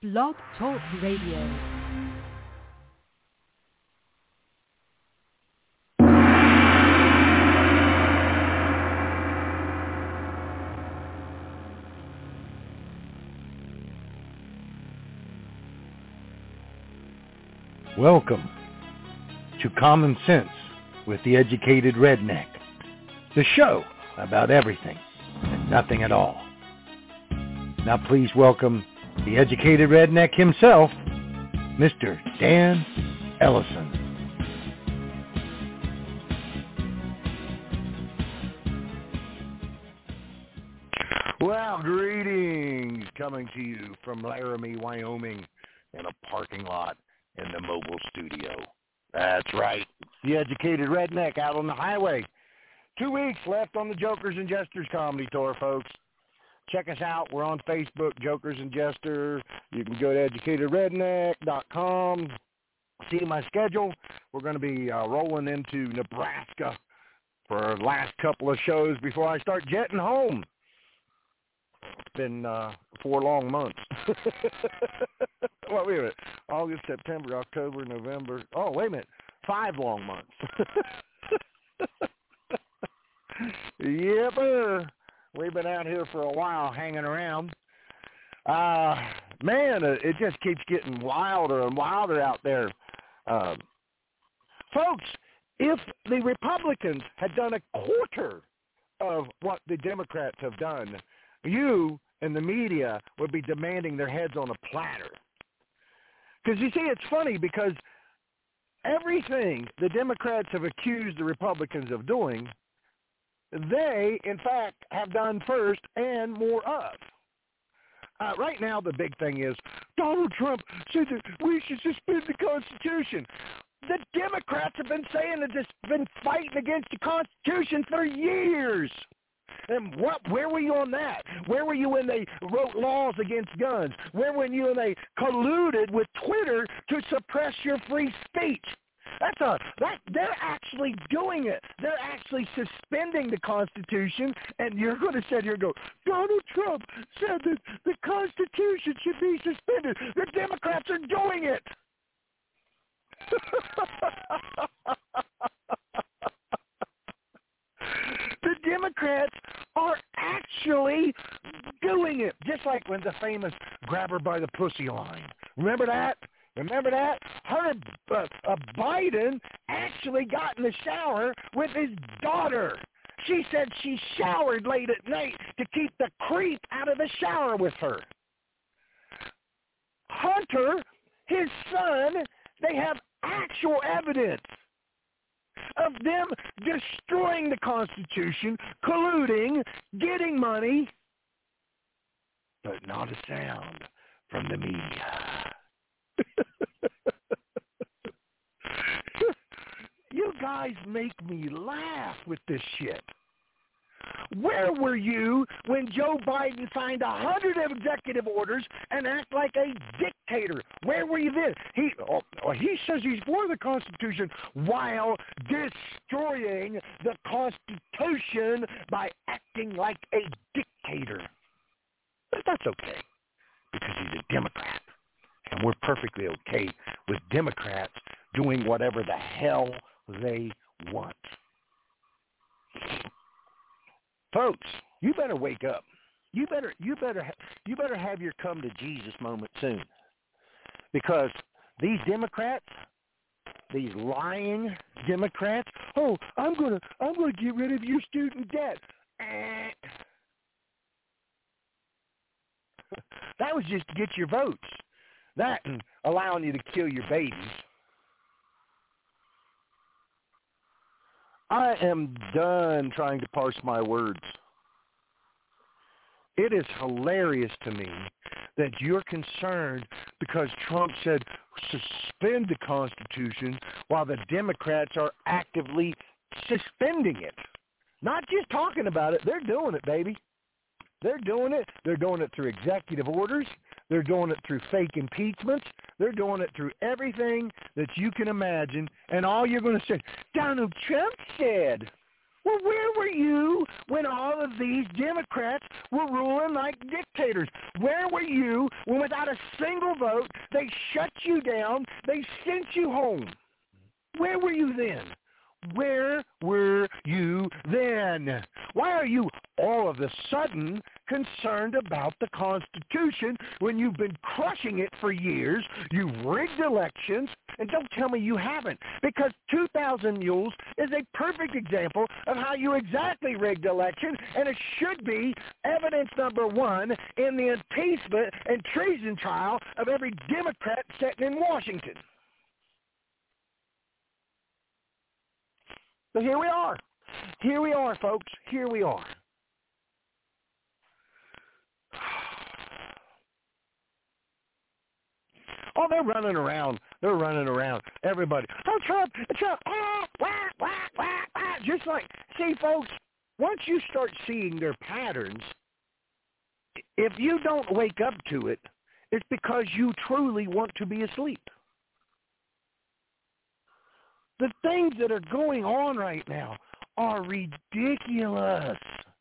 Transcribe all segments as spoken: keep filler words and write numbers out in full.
Blog Talk Radio. Welcome to Common Sense with the Educated Redneck, the show about everything and nothing at all. Now please welcome the Educated Redneck himself, Mister Dan Ellison. Well, greetings, coming to you from Laramie, Wyoming, in a parking lot in the mobile studio. That's right, the Educated Redneck out on the highway. Two weeks left on the Jokers and Jesters comedy tour, folks. Check us out. We're on Facebook, Jokers and Jester. You can go to educated redneck dot com. See my schedule. We're going to be uh, rolling into Nebraska for our last couple of shows before I start jetting home. It's been uh, four long months. Well, wait a minute. August, September, October, November. Oh, wait a minute. Five long months. Yep. Uh, we've been out here for a while hanging around. Uh, man, it just keeps getting wilder and wilder out there. Uh, folks, if the Republicans had done a quarter of what the Democrats have done, you and the media would be demanding their heads on a platter. Because, you see, it's funny because everything the Democrats have accused the Republicans of doing, they, in fact, have done first and more of. Uh, right now, the big thing is Donald Trump said that we should suspend the Constitution. The Democrats have been saying that they've been fighting against the Constitution for years. And what? Where were you on that? Where were you when they wrote laws against guns? Where were you when they colluded with Twitter to suppress your free speech? That's a that they're actually doing it. They're actually suspending the Constitution, and you're going to sit here and go, Donald Trump said that the Constitution should be suspended. The Democrats are doing it. The Democrats are actually doing it, just like when the famous grab her by the pussy line. Remember that? Remember that? Her, uh, uh, Biden actually got in the shower with his daughter. She said she showered late at night to keep the creep out of the shower with her. Hunter, his son, they have actual evidence of them destroying the Constitution, colluding, getting money, but not a sound from the media. You guys make me laugh with this shit. Where were you when Joe Biden signed a hundred executive orders and act like a dictator? Where were you then? He oh, he says he's for the Constitution while destroying the Constitution by acting like a dictator. But that's okay because he's a Democrat. And we're perfectly okay with Democrats doing whatever the hell they want. Folks, you better wake up. You better, you better, you better have your come to Jesus moment soon, because these Democrats, these lying Democrats, oh, I'm gonna, I'm gonna get rid of your student debt. That was just to get your votes. That and allowing you to kill your babies. I am done trying to parse my words. It is hilarious to me that you're concerned because Trump said suspend the Constitution while the Democrats are actively suspending it. Not just talking about it, they're doing it, baby. They're doing it. They're doing it through executive orders. They're doing it through fake impeachments. They're doing it through everything that you can imagine. And all you're going to say, Donald Trump said. Well, where were you when all of these Democrats were ruling like dictators? Where were you when without a single vote, they shut you down, they sent you home? Where were you then? Where were you then? Why are you all of a sudden concerned about the Constitution when you've been crushing it for years? You've rigged elections, and don't tell me you haven't, because two thousand Mules is a perfect example of how you exactly rigged elections, and it should be evidence number one in the impeachment and treason trial of every Democrat sitting in Washington. But here we are. Here we are, folks. Here we are. Oh, they're running around. They're running around. Everybody. Oh, Trump, Trump. Ah, wah, wah, wah, wah. Just like, see, folks, once you start seeing their patterns, if you don't wake up to it, it's because you truly want to be asleep. The things that are going on right now are ridiculous.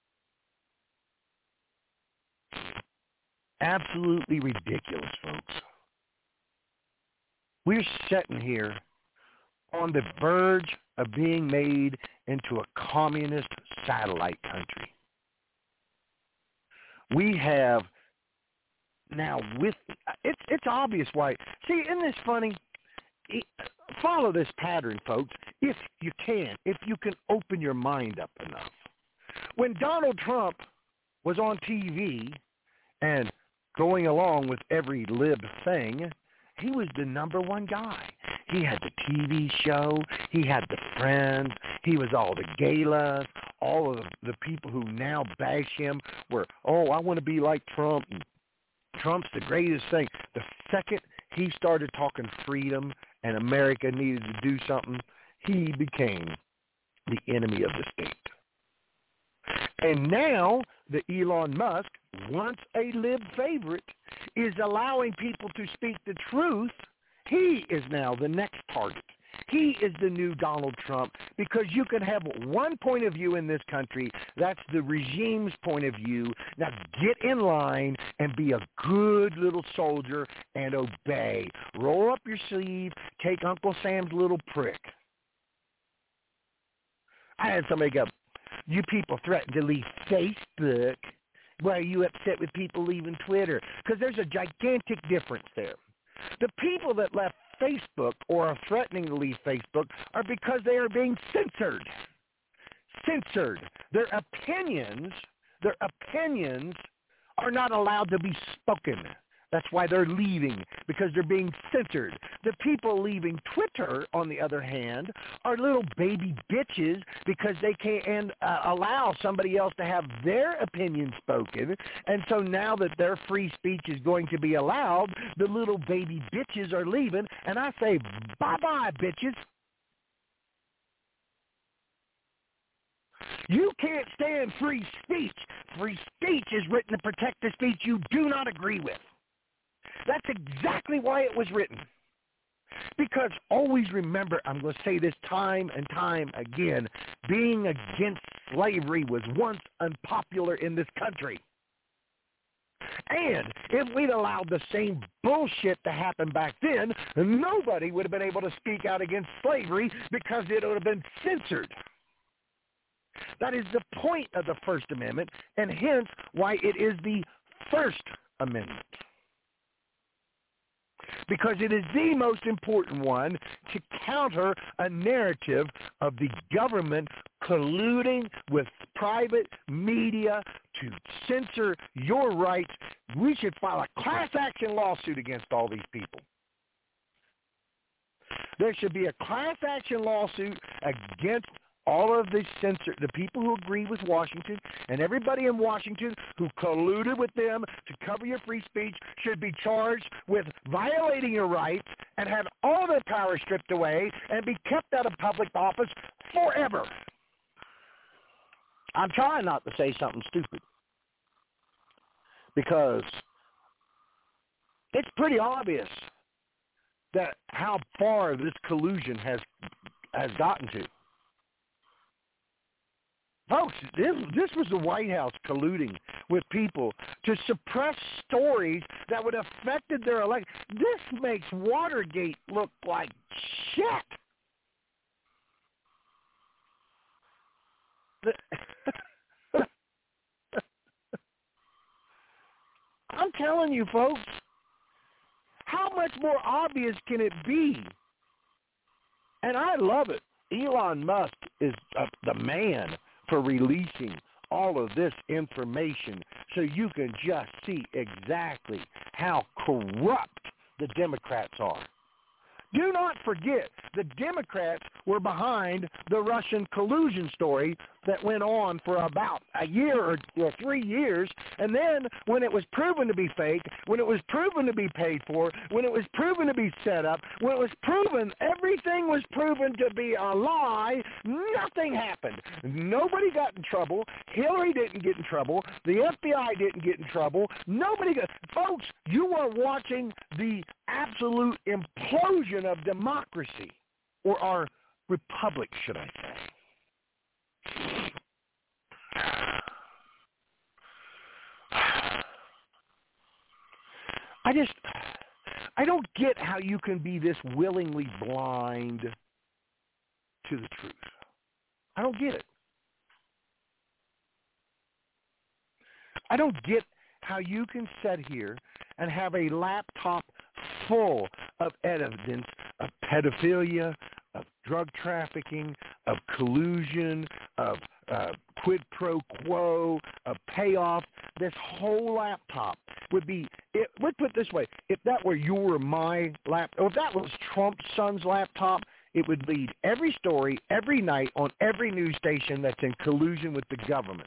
Absolutely ridiculous, folks. We're sitting here on the verge of being made into a communist satellite country. We have now with, it's, it's obvious why. See, isn't this funny? Follow this pattern, folks, if you can, if you can open your mind up enough. When Donald Trump was on T V and going along with every lib thing, he was the number one guy. He had the T V show. He had the friends. He was all the galas. All of the people who now bash him were, oh, I want to be like Trump. And Trump's the greatest thing. The second he started talking freedom and America needed to do something, he became the enemy of the state. And now the Elon Musk, once a lib favorite, is allowing people to speak the truth. He is now the next target. He is the new Donald Trump, because you can have one point of view in this country. That's the regime's point of view. Now get in line and be a good little soldier and obey. Roll up your sleeve. Take Uncle Sam's little prick. I had somebody go, you people threaten to leave Facebook. Why are you upset with people leaving Twitter? Because there's a gigantic difference there. The people that left Facebook or are threatening to leave Facebook are because they are being censored. Censored. Their opinions, their opinions are not allowed to be spoken. That's why they're leaving, because they're being censored. The people leaving Twitter, on the other hand, are little baby bitches because they can't uh, allow somebody else to have their opinion spoken. And so now that their free speech is going to be allowed, the little baby bitches are leaving. And I say, bye-bye, bitches. You can't stand free speech. Free speech is written to protect the speech you do not agree with. That's exactly why it was written. Because always remember, I'm going to say this time and time again, being against slavery was once unpopular in this country. And if we'd allowed the same bullshit to happen back then, nobody would have been able to speak out against slavery because it would have been censored. That is the point of the First Amendment, and hence why it is the First Amendment. Because it is the most important one to counter a narrative of the government colluding with private media to censor your rights. We should file a class action lawsuit against all these people. There should be a class action lawsuit against all of the censor, the people who agree with Washington, and everybody in Washington who colluded with them to cover your free speech should be charged with violating your rights and have all their power stripped away and be kept out of public office forever. I'm trying not to say something stupid, because it's pretty obvious that how far this collusion has has gotten to. Folks, this, this was the White House colluding with people to suppress stories that would have affected their election. This makes Watergate look like shit. The, I'm telling you, folks, how much more obvious can it be? And I love it. Elon Musk is uh, the man for releasing all of this information so you can just see exactly how corrupt the Democrats are. Do not forget, the Democrats were behind the Russian collusion story that went on for about a year or, or three years. And then when it was proven to be fake, when it was proven to be paid for, when it was proven to be set up, when it was proven, everything was proven to be a lie, nothing happened. Nobody got in trouble. Hillary didn't get in trouble. The F B I didn't get in trouble. Nobody got... Folks, you are watching the absolute implosion of democracy, or our republic, should I say. I just, I don't get how you can be this willingly blind to the truth. I don't get it. I don't get how you can sit here and have a laptop full of evidence of pedophilia, of drug trafficking, of collusion, of uh, quid pro quo, of payoff. This whole laptop would be, it, let's put it this way, if that were your or my laptop, or if that was Trump's son's laptop, it would lead every story, every night, on every news station that's in collusion with the government.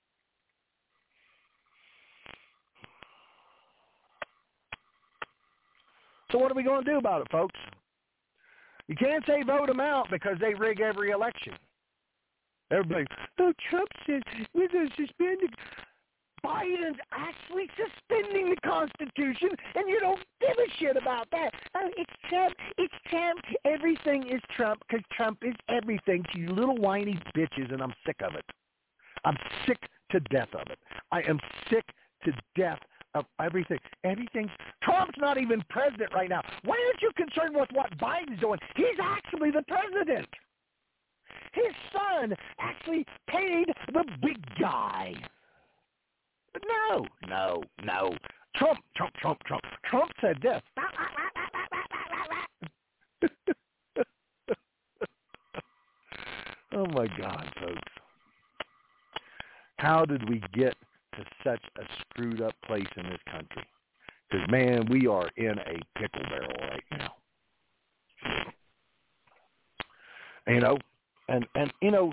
So what are we going to do about it, folks? You can't say vote them out because they rig every election. Everybody, oh, Trump says we're going to suspend it. Biden's actually suspending the Constitution, and you don't give a shit about that. Oh, it's Trump. It's Trump. Everything is Trump because Trump is everything to you little whiny bitches, and I'm sick of it. I'm sick to death of it. I am sick to death of everything. Everything's... Trump's not even president right now. Why aren't you concerned with what Biden's doing? He's actually the president. His son actually paid the big guy. But no, no, no. Trump, Trump, Trump, Trump. Trump said this. Oh, my God, folks. How did we get to such a screwed up place in this country? Because, man, we are in a pickle barrel right now. You know, and, and you know,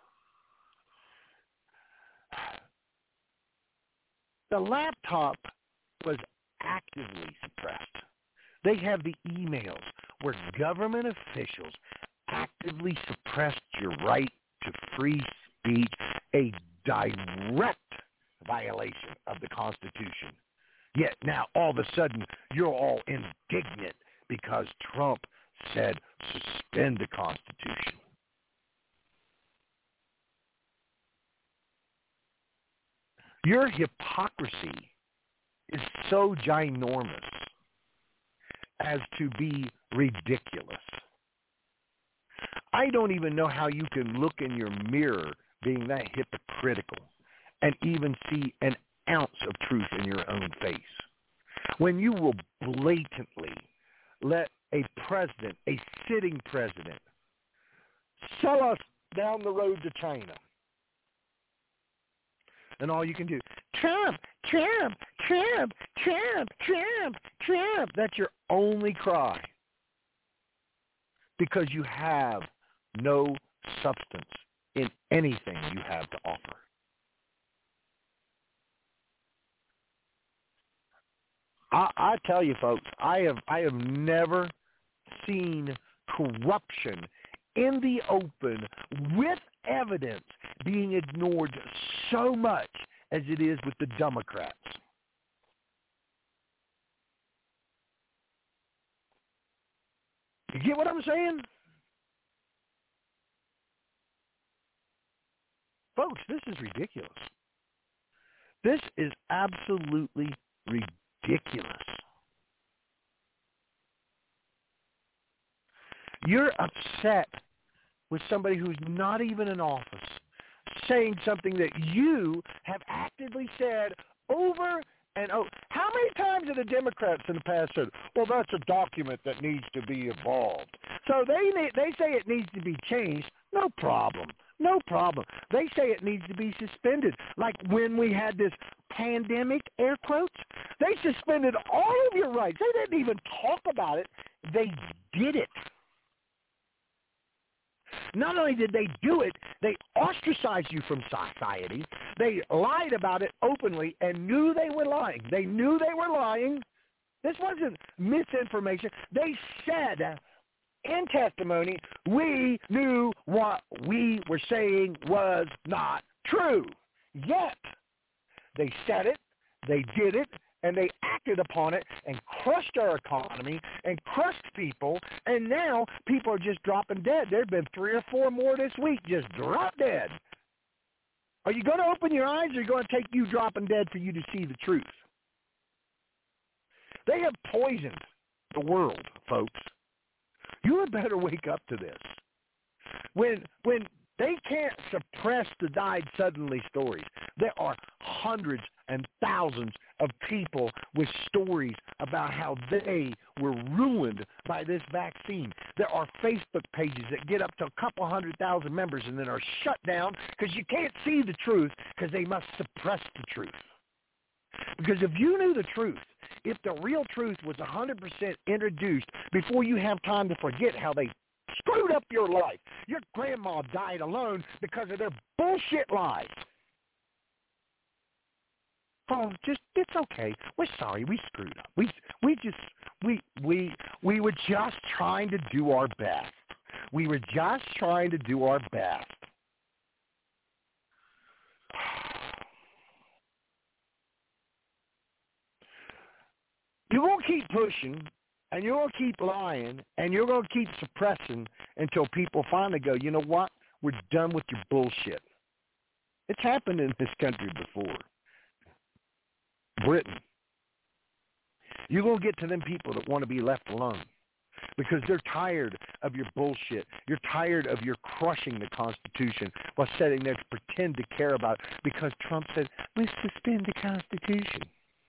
the laptop was actively suppressed. They have the emails where government officials actively suppressed your right to free speech, a direct violation of the Constitution. Yet now all of a sudden you're all indignant because Trump said suspend the Constitution. Your hypocrisy is so ginormous as to be ridiculous. I don't even know how you can look in your mirror being that hypocritical and even see an ounce of truth in your own face. When you will blatantly let a president, a sitting president, sell us down the road to China. And all you can do, Trump, Trump, Trump, Trump, Trump, Trump. That's your only cry. Because you have no substance in anything you have to offer. I, I tell you, folks, I have I have never seen corruption in the open with evidence being ignored so much as it is with the Democrats. You get what I'm saying? Folks, Folks, this is ridiculous. This is absolutely ridiculous. You're upset with somebody who's not even in office saying something that you have actively said over and over. How many times have the Democrats in the past said, well, that's a document that needs to be evolved? So they they say it needs to be changed. No problem. No problem. They say it needs to be suspended. Like when we had this pandemic, air quotes, they suspended all of your rights. They didn't even talk about it. They did it. Not only did they do it, they ostracized you from society. They lied about it openly and knew they were lying. They knew they were lying. This wasn't misinformation. They said in testimony, we knew what we were saying was not true. Yet, they said it, they did it, and they acted upon it and crushed our economy and crushed people, and now people are just dropping dead. There have been three or four more this week just drop dead. Are you going to open your eyes, or are you going to take you dropping dead for you to see the truth? They have poisoned the world, folks. You had better wake up to this. When when they can't suppress the died suddenly stories, there are hundreds and thousands of people with stories about how they were ruined by this vaccine. There are Facebook pages that get up to a couple hundred thousand members and then are shut down because you can't see the truth because they must suppress the truth. Because if you knew the truth, if the real truth was one hundred percent introduced before you have time to forget how they screwed up your life, your grandma died alone because of their bullshit lies. Oh, just it's okay. We're sorry. We screwed up. We we just we we we were just trying to do our best. We were just trying to do our best. You're going to keep pushing, and you're going to keep lying, and you're going to keep suppressing until people finally go, you know what? We're done with your bullshit. It's happened in this country before. Britain. You're going to get to them people that want to be left alone because they're tired of your bullshit. You're tired of your crushing the Constitution while sitting there to pretend to care about it because Trump said, let's suspend the Constitution.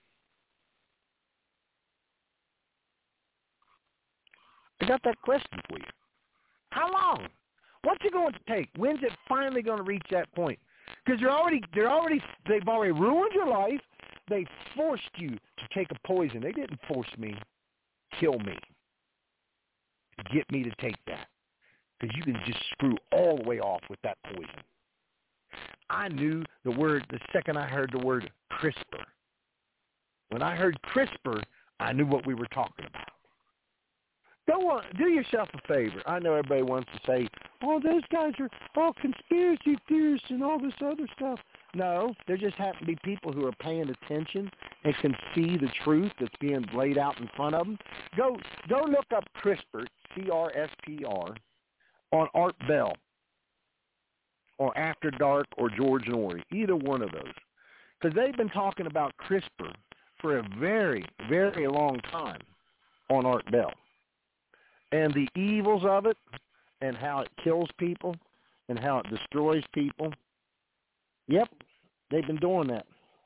I got that question for you. How long? What's it going to take? When's it finally going to reach that point? Because they're already, they're already, they've already ruined your life. They forced you to take a poison. They didn't force me, kill me, get me to take that. Because you can just screw all the way off with that poison. I knew the word the second I heard the word CRISPR. When I heard CRISPR, I knew what we were talking about. Go on, do yourself a favor. I know everybody wants to say, oh, those guys are all conspiracy theorists and all this other stuff. No, there just happen to be people who are paying attention and can see the truth that's being laid out in front of them. Go go look up CRISPR, C R S P R, on Art Bell or After Dark or George Norrie, either one of those. Because they've been talking about CRISPR for a very, very long time on Art Bell. And the evils of it and how it kills people and how it destroys people. Yep, they've been doing that.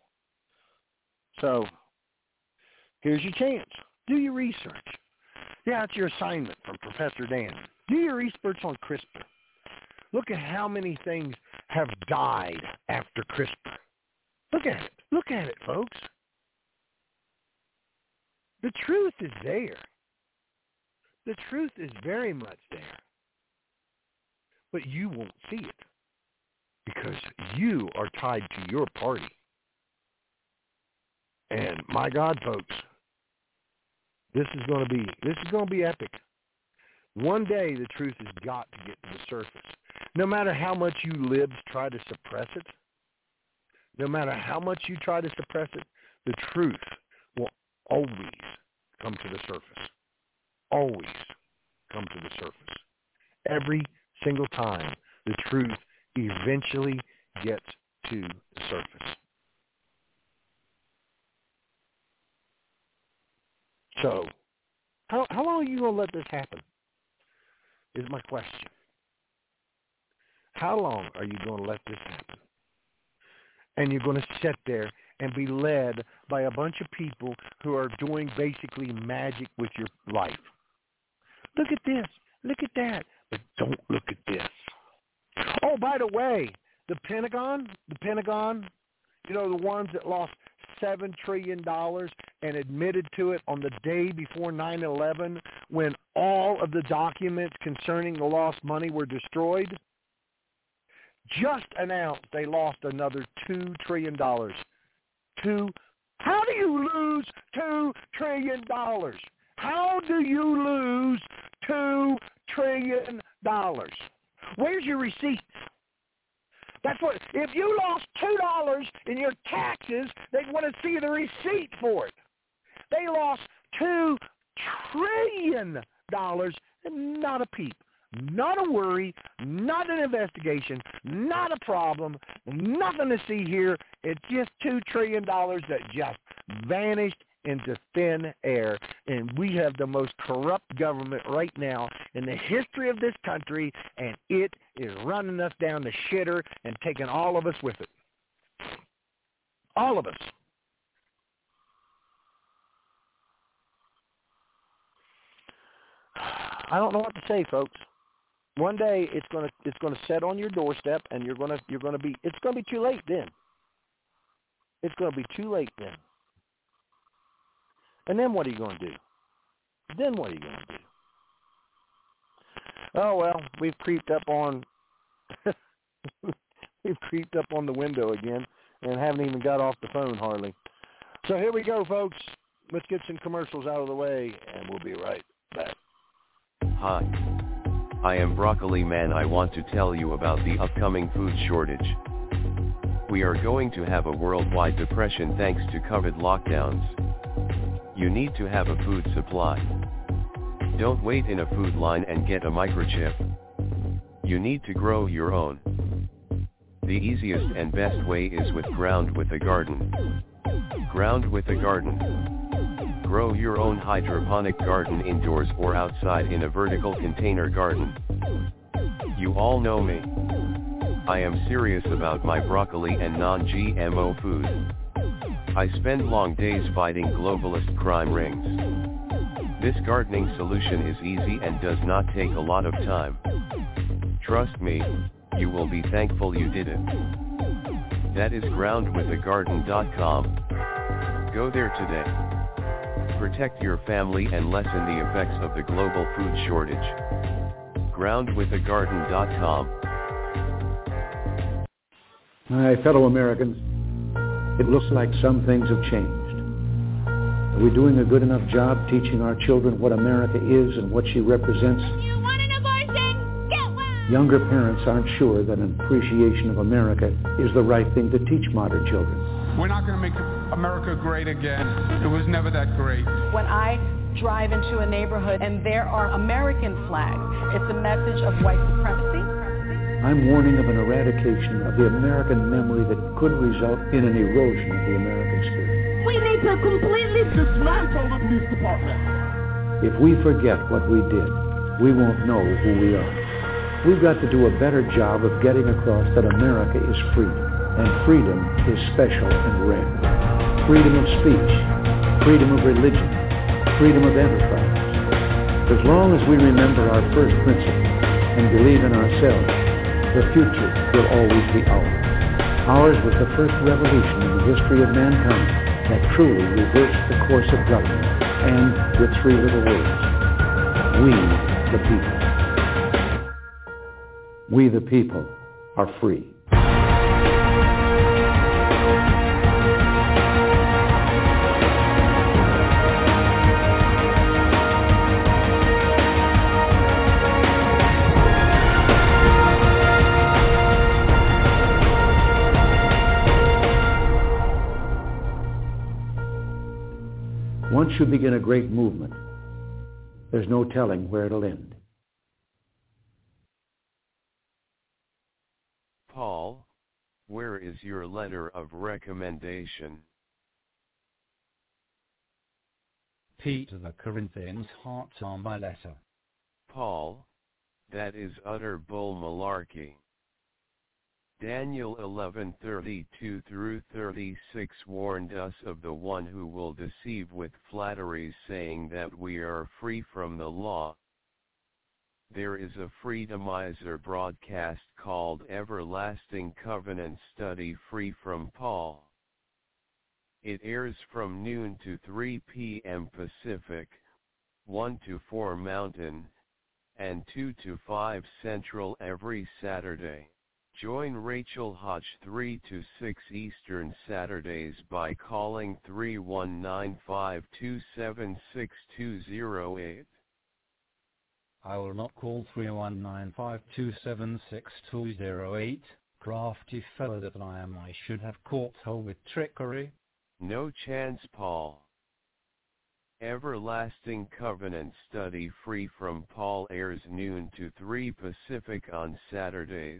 So here's your chance. Do your research. Yeah, it's your assignment from Professor Dan. Do your research on CRISPR. Look at how many things have died after CRISPR. Look at it. Look at it, folks. The truth is there. The truth is very much there. But you won't see it because you are tied to your party. And my God, folks, this is going to be this is going to be epic. One day the truth has got to get to the surface. No matter how much you libs try to suppress it, no matter how much you try to suppress it, the truth will always come to the surface. Always come to the surface. Every single time, the truth eventually gets to the surface. So, how, how long are you going to let this happen is my question. How long are you going to let this happen? And you're going to sit there and be led by a bunch of people who are doing basically magic with your life. Look at this. Look at that. But don't look at this. Oh, by the way, the Pentagon, the Pentagon, you know, the ones that lost seven trillion dollars and admitted to it on the day before nine eleven when all of the documents concerning the lost money were destroyed, just announced they lost another two trillion dollars. Two, how do you lose two trillion dollars? How do you lose two trillion dollars? Where's your receipts? That's what, if you lost two dollars in your taxes, they'd want to see the receipt for it. They lost two trillion dollars and not a peep. Not a worry, not an investigation, not a problem, nothing to see here. It's just two trillion dollars that just vanished into thin air. And we have the most corrupt government right now in the history of this country, and it is running us down the shitter and taking all of us with it. All of us. I don't know what to say, folks. One day it's gonna it's gonna set on your doorstep, and you're gonna you're gonna be it's gonna be too late then. It's gonna be too late then. And then what are you gonna do? Then what are you gonna do? Oh well, we've creeped up on we've creeped up on the window again, and haven't even got off the phone hardly. So here we go, folks. Let's get some commercials out of the way, and we'll be right back. Hi. I am Broccoli Man. I want to tell you about the upcoming food shortage. We are going to have a worldwide depression thanks to COVID lockdowns. You need to have a food supply. Don't wait in a food line and get a microchip. You need to grow your own. The easiest and best way is with Ground with a Garden. Ground with a Garden. Grow your own hydroponic garden indoors or outside in a vertical container garden. You all know me. I am serious about my broccoli and non-G M O food. I spend long days fighting globalist crime rings. This gardening solution is easy and does not take a lot of time. Trust me, you will be thankful you did it. That is ground with a garden dot com. Go there today. Protect your family and lessen the effects of the global food shortage. ground with a garden dot com. My fellow Americans, it looks like some things have changed. Are we doing a good enough job teaching our children what America is and what she represents? You want an abortion? Get one! Younger parents aren't sure that an appreciation of America is the right thing to teach modern children. We're not going to make America great again. It was never that great. When I drive into a neighborhood and there are American flags, it's a message of white supremacy. I'm warning of an eradication of the American memory that could result in an erosion of the American spirit. We need to completely dismantle the police department. If we forget what we did, we won't know who we are. We've got to do a better job of getting across that America is free. And freedom is special and rare. Freedom of speech, freedom of religion, freedom of enterprise. As long as we remember our first principle and believe in ourselves, the future will always be ours. Ours was the first revolution in the history of mankind that truly reversed the course of government, and with three little words: we the people. We the people are free. Once you begin a great movement, there's no telling where it'll end. Paul, Where is your letter of recommendation? P to the Corinthians, hearts are my letter. Paul, that is utter bull malarkey. Daniel eleven thirty-two through thirty-six warned us of the one who will deceive with flatteries, saying that we are free from the law. There is a Freedomizer broadcast called Everlasting Covenant Study Free from Paul. It airs from noon to three p m Pacific, one to four Mountain, and two to five Central every Saturday. Join Rachel Hodge three to six Eastern Saturdays by calling three one nine, five two seven, six two zero eight. I will not call three one nine, five two seven, six two zero eight. Crafty fellow that I am, I should have caught her with trickery. No chance, Paul. Everlasting Covenant Study Free from Paul airs noon to three Pacific on Saturdays.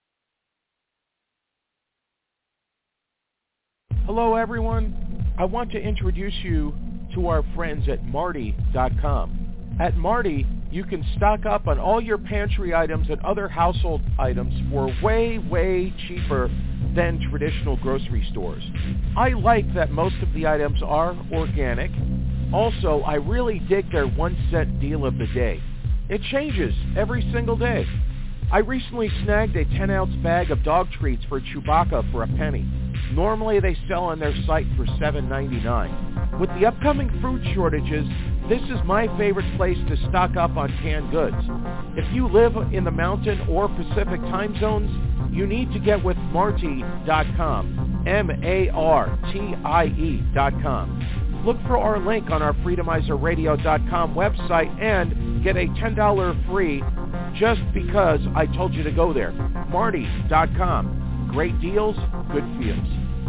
Hello everyone, I want to introduce you to our friends at Marty dot com. At Marty, you can stock up on all your pantry items and other household items for way, way cheaper than traditional grocery stores. I like that most of the items are organic. Also, I really dig their one cent deal of the day. It changes every single day. I recently snagged a ten ounce bag of dog treats for Chewbacca for a penny. Normally they sell on their site for seven ninety-nine. With the upcoming food shortages, this is my favorite place to stock up on canned goods. If you live in the Mountain or Pacific time zones, you need to get with Marty dot com, M A R T I E dot com. Look for our link on our Freedomizer Radio dot com website and get a ten dollars free just because I told you to go there. Marty dot com. Great deals, good feels.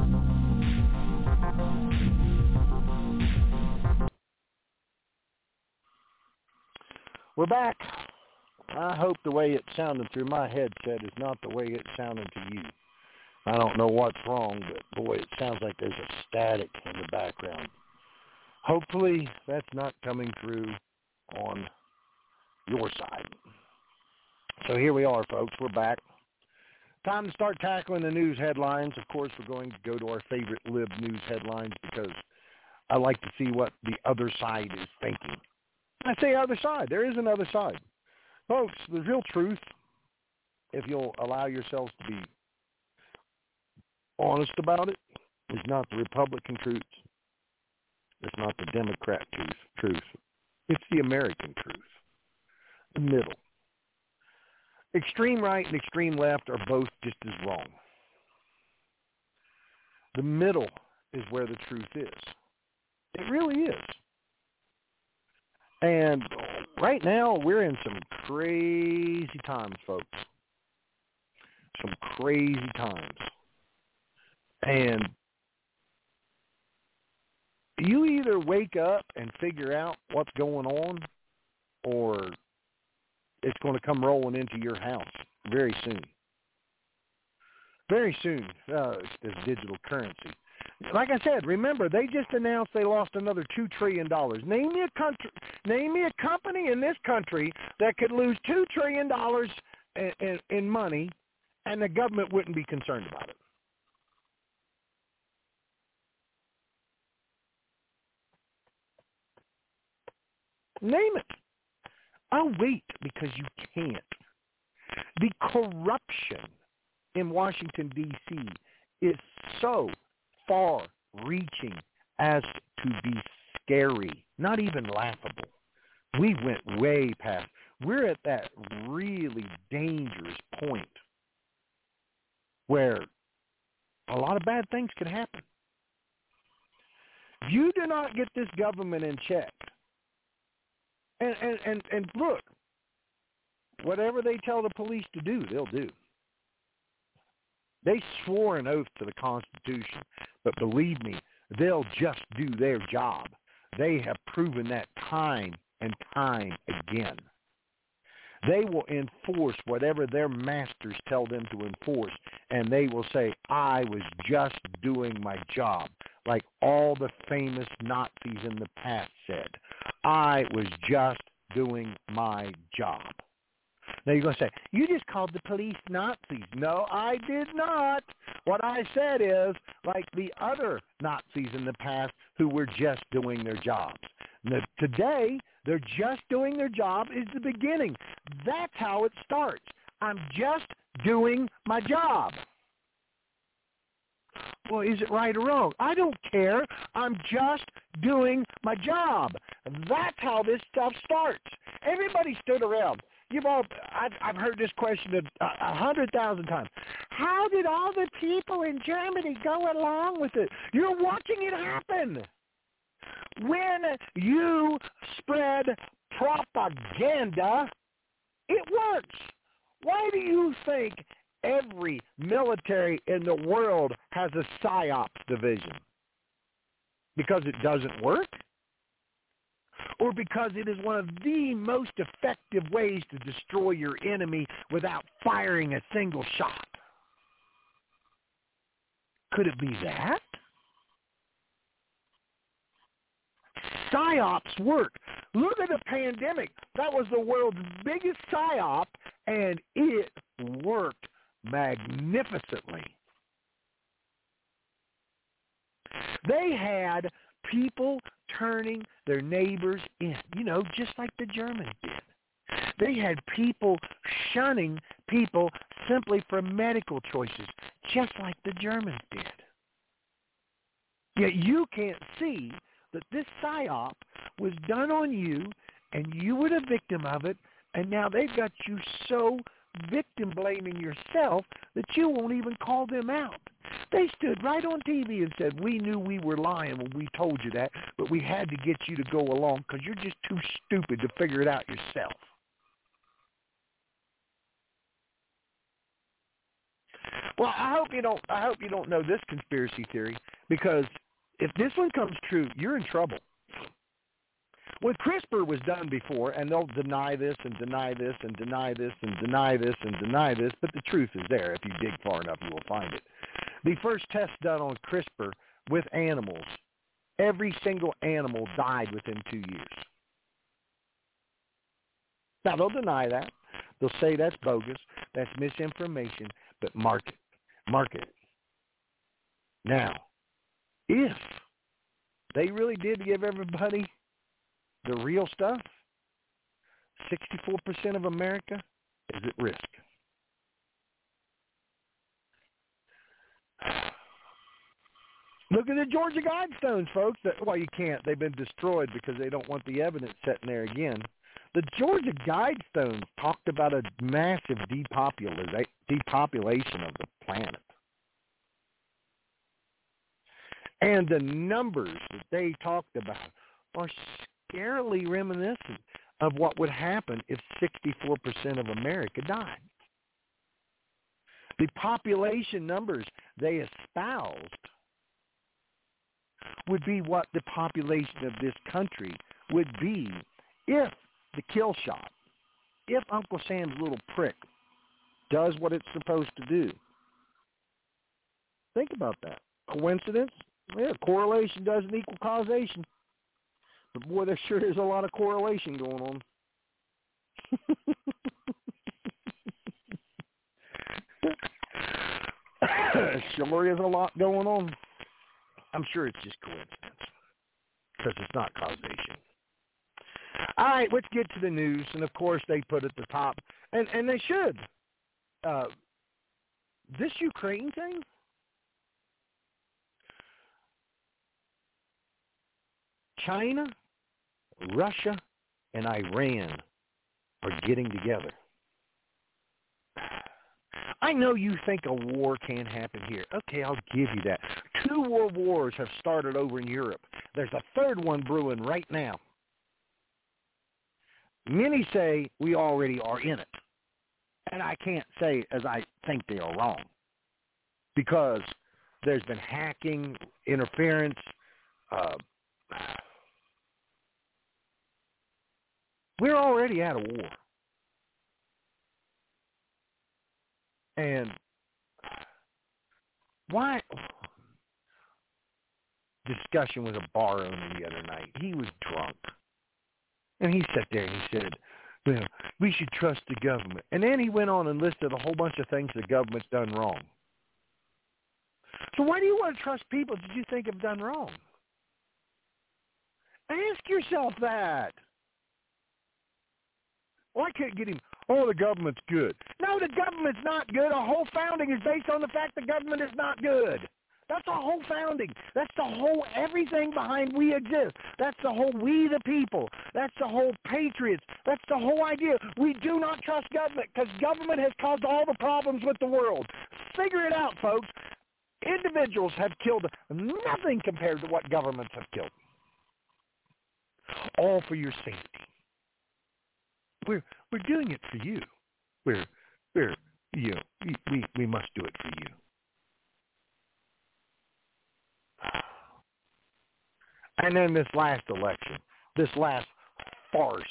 We're back. I hope the way it sounded through my headset is not the way it sounded to you. I don't know what's wrong, but boy, it sounds like there's a static in the background. Hopefully that's not coming through on your side. So here we are, folks. We're back. Time to start tackling the news headlines. Of course, we're going to go to our favorite lib news headlines because I like to see what the other side is thinking. I say other side. There is another side. Folks, the real truth, if you'll allow yourselves to be honest about it, is not the Republican truth. It's not the Democrat truth. truth. It's the American truth. The middle. Extreme right and extreme left are both just as wrong. The middle is where the truth is. It really is. And right now, we're in some crazy times, folks. Some crazy times. And you either wake up and figure out what's going on, or it's going to come rolling into your house very soon. Very soon, uh, as digital currency. Like I said, remember, they just announced they lost another two trillion dollars. Name me a country, name me a company in this country that could lose two trillion dollars in, in, in money, and the government wouldn't be concerned about it. Name it. I'll wait because you can't. The corruption in Washington, D C is so far-reaching as to be scary, not even laughable. We went way past. We're at that really dangerous point where a lot of bad things could happen. If you do not get this government in check, And, and, and, and look, whatever they tell the police to do, they'll do. They swore an oath to the Constitution, but believe me, they'll just do their job. They have proven that time and time again. They will enforce whatever their masters tell them to enforce, and they will say, I was just doing my job, like all the famous Nazis in the past said. I was just doing my job. Now you're going to say, you just called the police Nazis. No, I did not. What I said is, like the other Nazis in the past who were just doing their jobs. Now, today, they're just doing their job is the beginning. That's how it starts. I'm just doing my job. Well, is it right or wrong? I don't care. I'm just doing my job. That's how this stuff starts. Everybody stood around. You've all, I've, I've heard this question a, a hundred thousand times. How did all the people in Germany go along with it? You're watching it happen. When you spread propaganda, it works. Why do you think every military in the world has a PSYOPs division? Because it doesn't work? Or because it is one of the most effective ways to destroy your enemy without firing a single shot? Could it be that? PSYOPs work. Look at the pandemic. That was the world's biggest PSYOP, and it worked magnificently. They had people turning their neighbors in, you know, just like the Germans did. They had people shunning people simply for medical choices, just like the Germans did. Yet you can't see that this PSYOP was done on you, and you were the victim of it, and now they've got you so victim-blaming yourself that you won't even call them out. They stood right on T V and said, we knew we were lying when we told you that, but we had to get you to go along because you're just too stupid to figure it out yourself. Well, I hope you don't I hope you don't know this conspiracy theory, because if this one comes true, you're in trouble. When CRISPR was done before, and they'll deny this and deny this and deny this and deny this and deny this, but the truth is there. If you dig far enough, you will find it. The first test done on CRISPR with animals, every single animal died within two years. Now, they'll deny that. They'll say that's bogus, that's misinformation, but mark it. Mark it. Now, if they really did give everybody the real stuff, sixty-four percent of America is at risk. Look at the Georgia Guidestones, folks. That, well, you can't. They've been destroyed because they don't want the evidence sitting there again. The Georgia Guidestones talked about a massive depopula- depopulation of the planet. And the numbers that they talked about are scarily reminiscent of what would happen if sixty-four percent of America died. The population numbers they espoused would be what the population of this country would be if the kill shot, if Uncle Sam's little prick does what it's supposed to do. Think about that. Coincidence? Yeah, correlation doesn't equal causation. But boy, there sure is a lot of correlation going on. Sure is a lot going on. I'm sure it's just coincidence, because it's not causation. All right, let's get to the news. And, of course, they put at the top, and, and they should, uh, this Ukraine thing, China, Russia, and Iran are getting together. I know you think a war can't happen here. Okay, I'll give you that. Two world wars have started over in Europe. There's a third one brewing right now. Many say we already are in it. And I can't say as I think they are wrong. Because there's been hacking, interference, uh, we're already at a war. And why? Discussion with a bar owner the other night. He was drunk. And he sat there and he said, well, we should trust the government. And then he went on and listed a whole bunch of things the government's done wrong. So why do you want to trust people that you think have done wrong? Ask yourself that. Well, I can't get him, oh, the government's good. No, the government's not good. Our whole founding is based on the fact the government is not good. That's the whole founding. That's the whole everything behind we exist. That's the whole we the people. That's the whole patriots. That's the whole idea. We do not trust government because government has caused all the problems with the world. Figure it out, folks. Individuals have killed nothing compared to what governments have killed. All for your safety. We're we're doing it for you. We're we're you know, we, we we must do it for you. And then this last election, this last farce.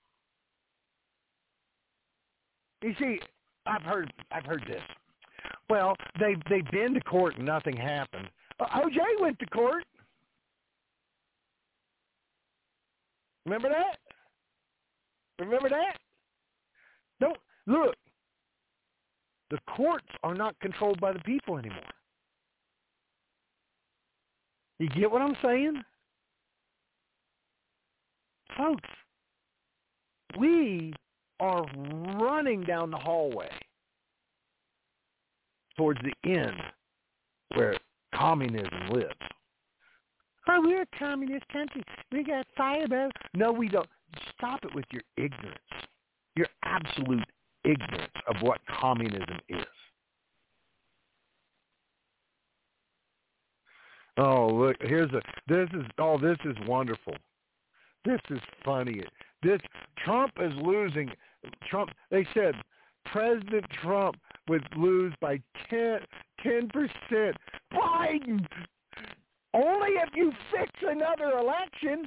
You see, I've heard I've heard this. Well, they they've been to court and nothing happened. Uh, O J went to court. Remember that? Remember that? Don't look. The courts are not controlled by the people anymore. You get what I'm saying? Folks, we are running down the hallway towards the end where communism lives. Oh, we're a communist country. We got fire above. No, we don't. Stop it with your ignorance. Your absolute ignorance of what communism is. Oh, look, here's a, this is, oh, this is wonderful. This is funny. This, Trump is losing. Trump, they said President Trump would lose by ten percent. Biden, only if you fix another election.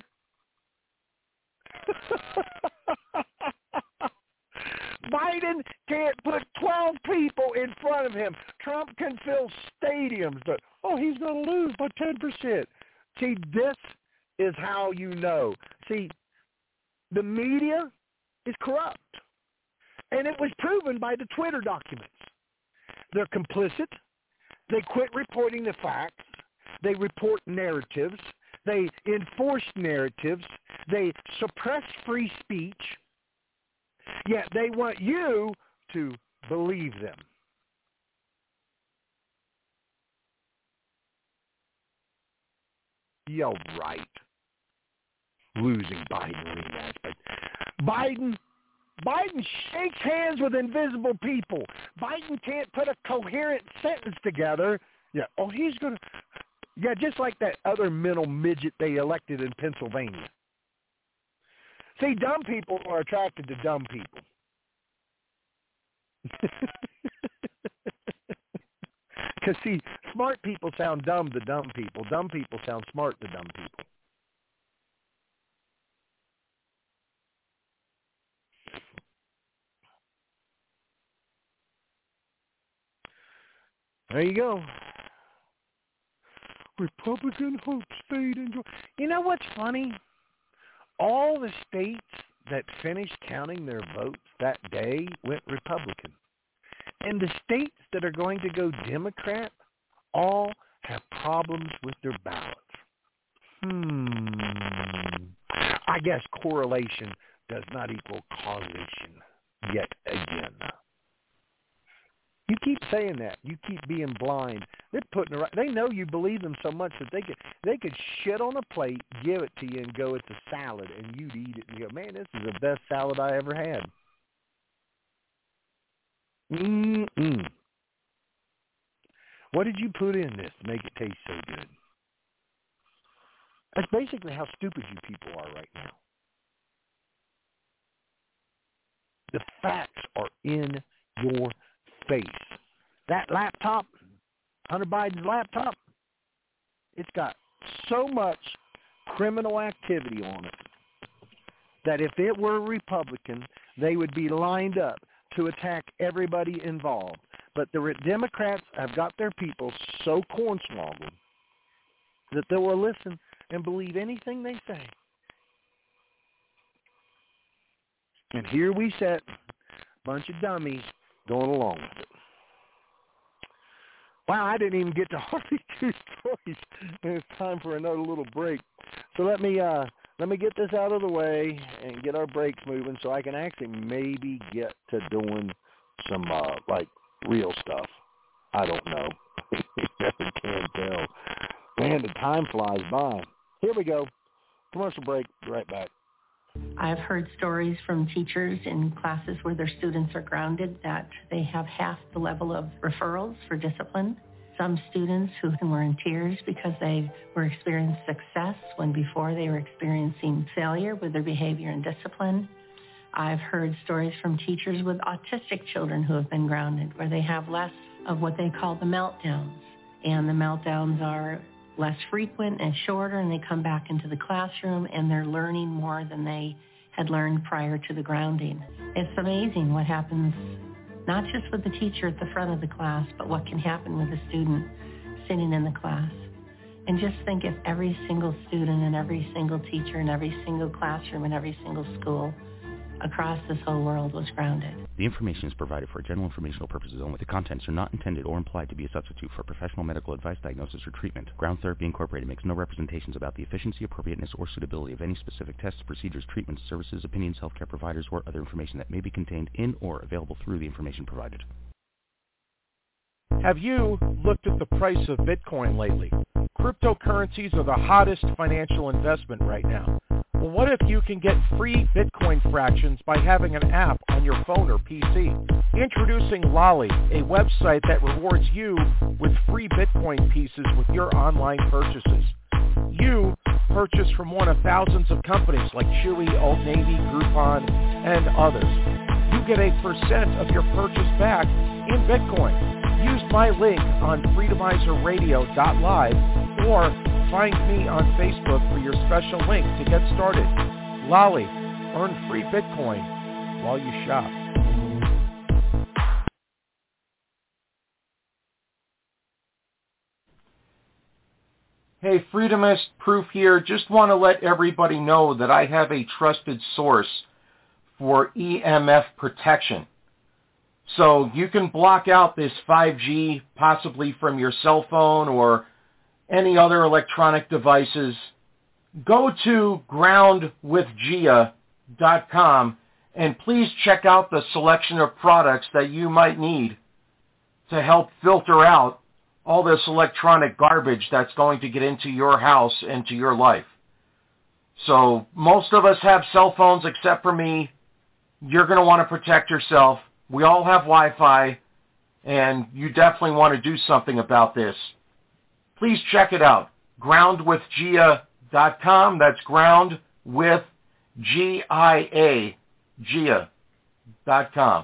Biden can't put twelve people in front of him. Trump can fill stadiums, but, oh, he's going to lose by ten percent. See, this is how you know. See, the media is corrupt, and it was proven by the Twitter documents. They're complicit. They quit reporting the facts. They report narratives. They enforce narratives. They suppress free speech. Yet they want you to believe them. Yeah, right. Losing Biden rematch. But Biden, Biden shakes hands with invisible people. Biden can't put a coherent sentence together. Yeah. Oh, he's going to. Yeah, just like that other mental midget they elected in Pennsylvania. See, dumb people are attracted to dumb people. Because, see, smart people sound dumb to dumb people. Dumb people sound smart to dumb people. There you go. Republican hopes fade into... You know what's funny? All the states that finished counting their votes that day went Republican. And the states that are going to go Democrat all have problems with their ballots. Hmm. I guess correlation does not equal causation yet again. You keep saying that. You keep being blind. They're putting it right. They know you believe them so much that they could they could shit on a plate, give it to you, and go, it's a salad, and you'd eat it and you go, man, this is the best salad I ever had. Mm-mm. What did you put in this to make it taste so good? That's basically how stupid you people are right now. The facts are in your face. That laptop, Hunter Biden's laptop, it's got so much criminal activity on it that if it were a Republican, they would be lined up to attack everybody involved. But the Democrats have got their people so cornswoggled that they will listen and believe anything they say. And here we sit, a bunch of dummies going along with it. Wow, I didn't even get to hardly two stories, and it's time for another little break. So let me uh, let me get this out of the way and get our brakes moving so I can actually maybe get to doing some, uh, like, real stuff. I don't know. I can't tell. Man, the time flies by. Here we go. Commercial break. Be right back. I've heard stories from teachers in classes where their students are grounded that they have half the level of referrals for discipline. Some students who were in tears because they were experiencing success when before they were experiencing failure with their behavior and discipline. I've heard stories from teachers with autistic children who have been grounded where they have less of what they call the meltdowns. And the meltdowns are less frequent and shorter, and they come back into the classroom and they're learning more than they had learned prior to the grounding. It's amazing what happens, not just with the teacher at the front of the class, but what can happen with the student sitting in the class. And just think if every single student and every single teacher and every single classroom and every single school across this whole world was grounded. The information is provided for general informational purposes only. The contents are not intended or implied to be a substitute for professional medical advice, diagnosis, or treatment. Ground Therapy Incorporated makes no representations about the efficiency, appropriateness, or suitability of any specific tests, procedures, treatments, services, opinions, healthcare providers, or other information that may be contained in or available through the information provided. Have you looked at the price of Bitcoin lately? Cryptocurrencies are the hottest financial investment right now. Well, what if you can get free Bitcoin fractions by having an app on your phone or P C? Introducing Lolly, a website that rewards you with free Bitcoin pieces with your online purchases. You purchase from one of thousands of companies like Chewy, Old Navy, Groupon, and others. You get a percent of your purchase back in Bitcoin. Use my link on freedomizer radio dot live or find me on Facebook for your special link to get started. Lolly, earn free Bitcoin while you shop. Hey, Freedomist Proof here. Just want to let everybody know that I have a trusted source for E M F protection. So you can block out this five G possibly from your cell phone or any other electronic devices. Go to ground with gia dot com and please check out the selection of products that you might need to help filter out all this electronic garbage that's going to get into your house and to your life. So most of us have cell phones except for me. You're going to want to protect yourself. We all have Wi-Fi, and you definitely want to do something about this. Please check it out, ground with gia dot com. That's ground with G I A, gia dot com.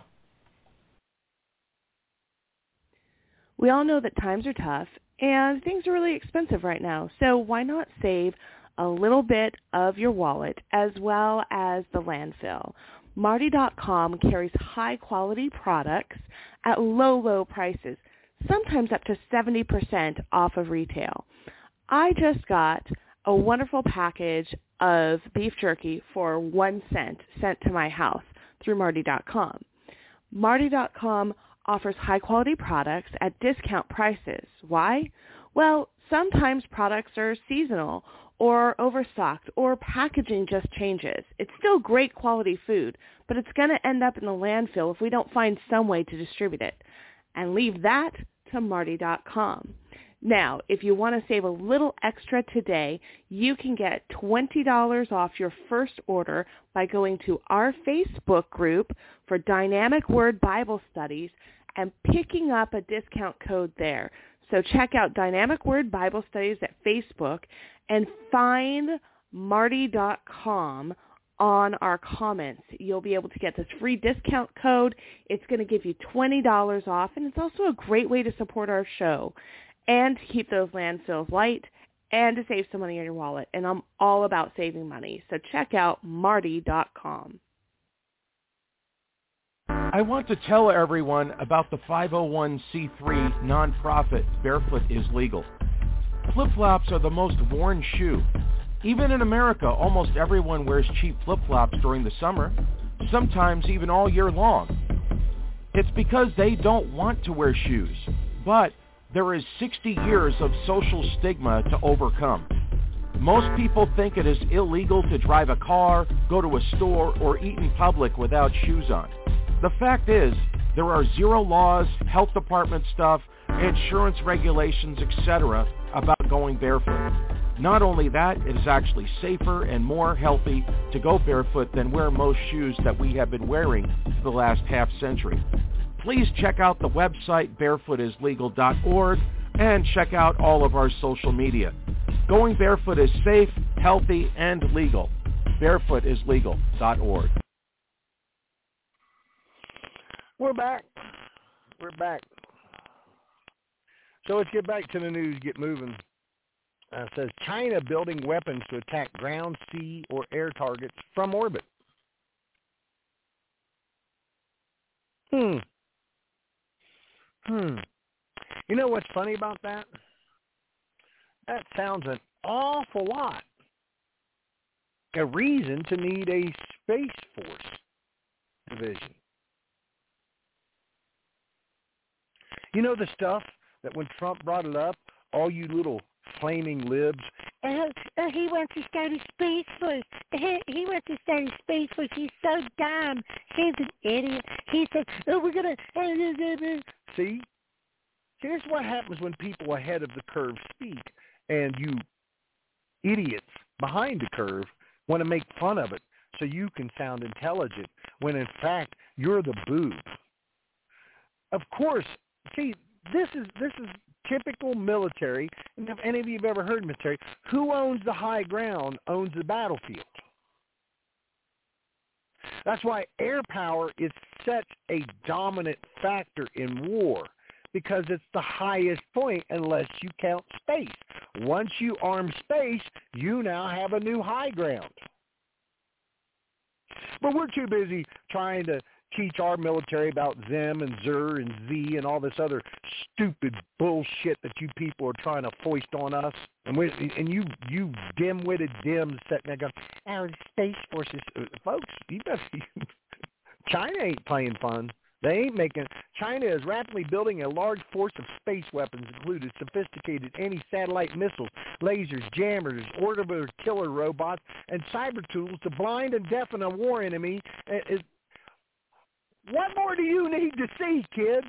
We all know that times are tough, and things are really expensive right now, so why not save a little bit of your wallet as well as the landfill? Marty dot com carries high-quality products at low, low prices, sometimes up to seventy percent off of retail. I just got a wonderful package of beef jerky for one cent sent to my house through Marty dot com. Marty dot com offers high-quality products at discount prices. Why? Well, sometimes products are seasonal or overstocked, or packaging just changes. It's still great quality food, but it's going to end up in the landfill if we don't find some way to distribute it. And leave that to Marty dot com. Now, if you want to save a little extra today, you can get twenty dollars off your first order by going to our Facebook group for Dynamic Word Bible Studies and picking up a discount code there. So check out Dynamic Word Bible Studies at Facebook and find Marty dot com on our comments. You'll be able to get this free discount code. It's going to give you twenty dollars off, and it's also a great way to support our show and to keep those landfills light and to save some money in your wallet. And I'm all about saving money. So check out Marty dot com. I want to tell everyone about the five oh one c three nonprofit Barefoot is Legal. Flip-flops are the most worn shoe. Even in America, almost everyone wears cheap flip-flops during the summer, sometimes even all year long. It's because they don't want to wear shoes, but there is sixty years of social stigma to overcome. Most people think it is illegal to drive a car, go to a store, or eat in public without shoes on. The fact is, there are zero laws, health department stuff, insurance regulations, et cetera about going barefoot. Not only that, it is actually safer and more healthy to go barefoot than wear most shoes that we have been wearing for the last half century. Please check out the website barefoot is legal dot org and check out all of our social media. Going barefoot is safe, healthy, and legal. barefoot is legal dot org. We're back. We're back. So let's get back to the news, get moving. Uh, it says China building weapons to attack ground, sea, or air targets from orbit. Hmm. Hmm. You know what's funny about that? That sounds an awful lot. A reason to need a Space Force division. You know the stuff that when Trump brought it up, all you little flaming libs, Uh, uh, he wants to start a Space Force. He, he wants to start a Space Force. He's so dumb. He's an idiot. He said, oh, we're going to... See? Here's what happens when people ahead of the curve speak, and you idiots behind the curve want to make fun of it so you can sound intelligent, when in fact you're the boob. Of course, see, this is this is typical military, and if any of you have ever heard military, who owns the high ground owns the battlefield. That's why air power is such a dominant factor in war, because it's the highest point unless you count space. Once you arm space, you now have a new high ground. But we're too busy trying to teach our military about Zim and Zur and Z and all this other stupid bullshit that you people are trying to foist on us. And we, and you you dim-witted dims sitting there going, oh, the Space Forces. Folks, you better, China ain't playing fun. They ain't making. China is rapidly building a large force of space weapons, including sophisticated anti-satellite missiles, lasers, jammers, orbital killer robots, and cyber tools to blind and deafen a war enemy. It, What more do you need to see, kids?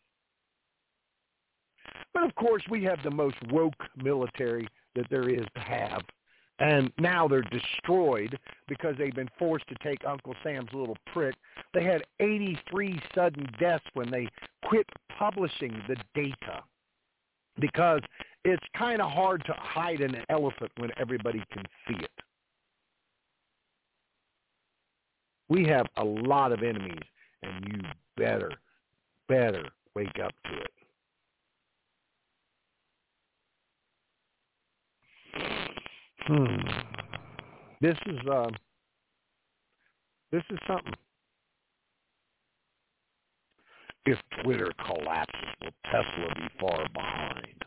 But of course, we have the most woke military that there is to have. And now they're destroyed because they've been forced to take Uncle Sam's little prick. They had eighty-three sudden deaths when they quit publishing the data, because it's kind of hard to hide an elephant when everybody can see it. We have a lot of enemies, and you better, better wake up to it. Hmm. This is uh, this is something. If Twitter collapses, will Tesla be far behind?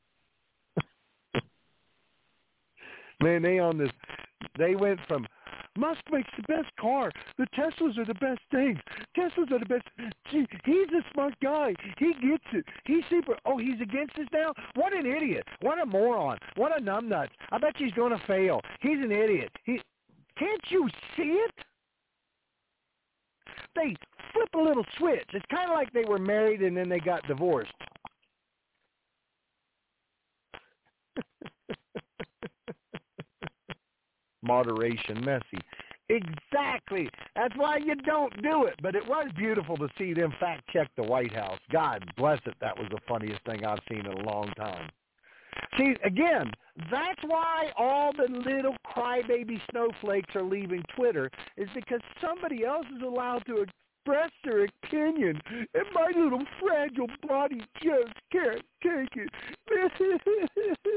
Man, they on this. They went from Musk makes the best car. The Teslas are the best things. Teslas are the best. Gee, he's a smart guy. He gets it. He's super. Oh, he's against us now? What an idiot. What a moron. What a numbnuts. I bet he's going to fail. He's an idiot. He, can't you see it? They flip a little switch. It's kind of like they were married and then they got divorced. Moderation messy. Exactly. That's why you don't do it. But it was beautiful to see them fact check the White House. God bless it. That was the funniest thing I've seen in a long time. See, again, that's why all the little crybaby snowflakes are leaving Twitter, is because somebody else is allowed to express their opinion, and my little fragile body just can't take it.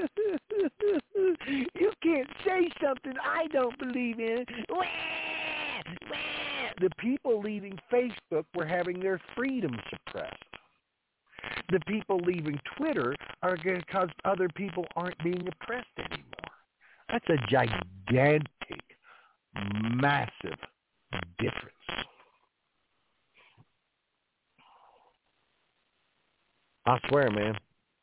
You can't say something I don't believe in. wah, wah. The people leaving Facebook were having their freedom suppressed. The people leaving Twitter are because other people aren't being oppressed anymore. That's a gigantic, massive difference. I swear, man.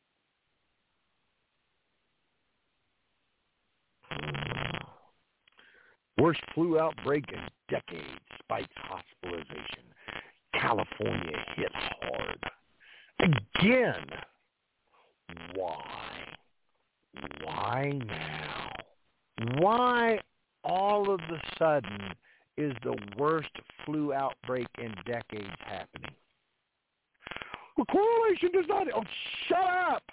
Worst flu outbreak in decades spikes hospitalization. California hit hard. Again. Why? Why now? Why all of a sudden is the worst flu outbreak in decades happening? Well, correlation does not... Oh, shut up!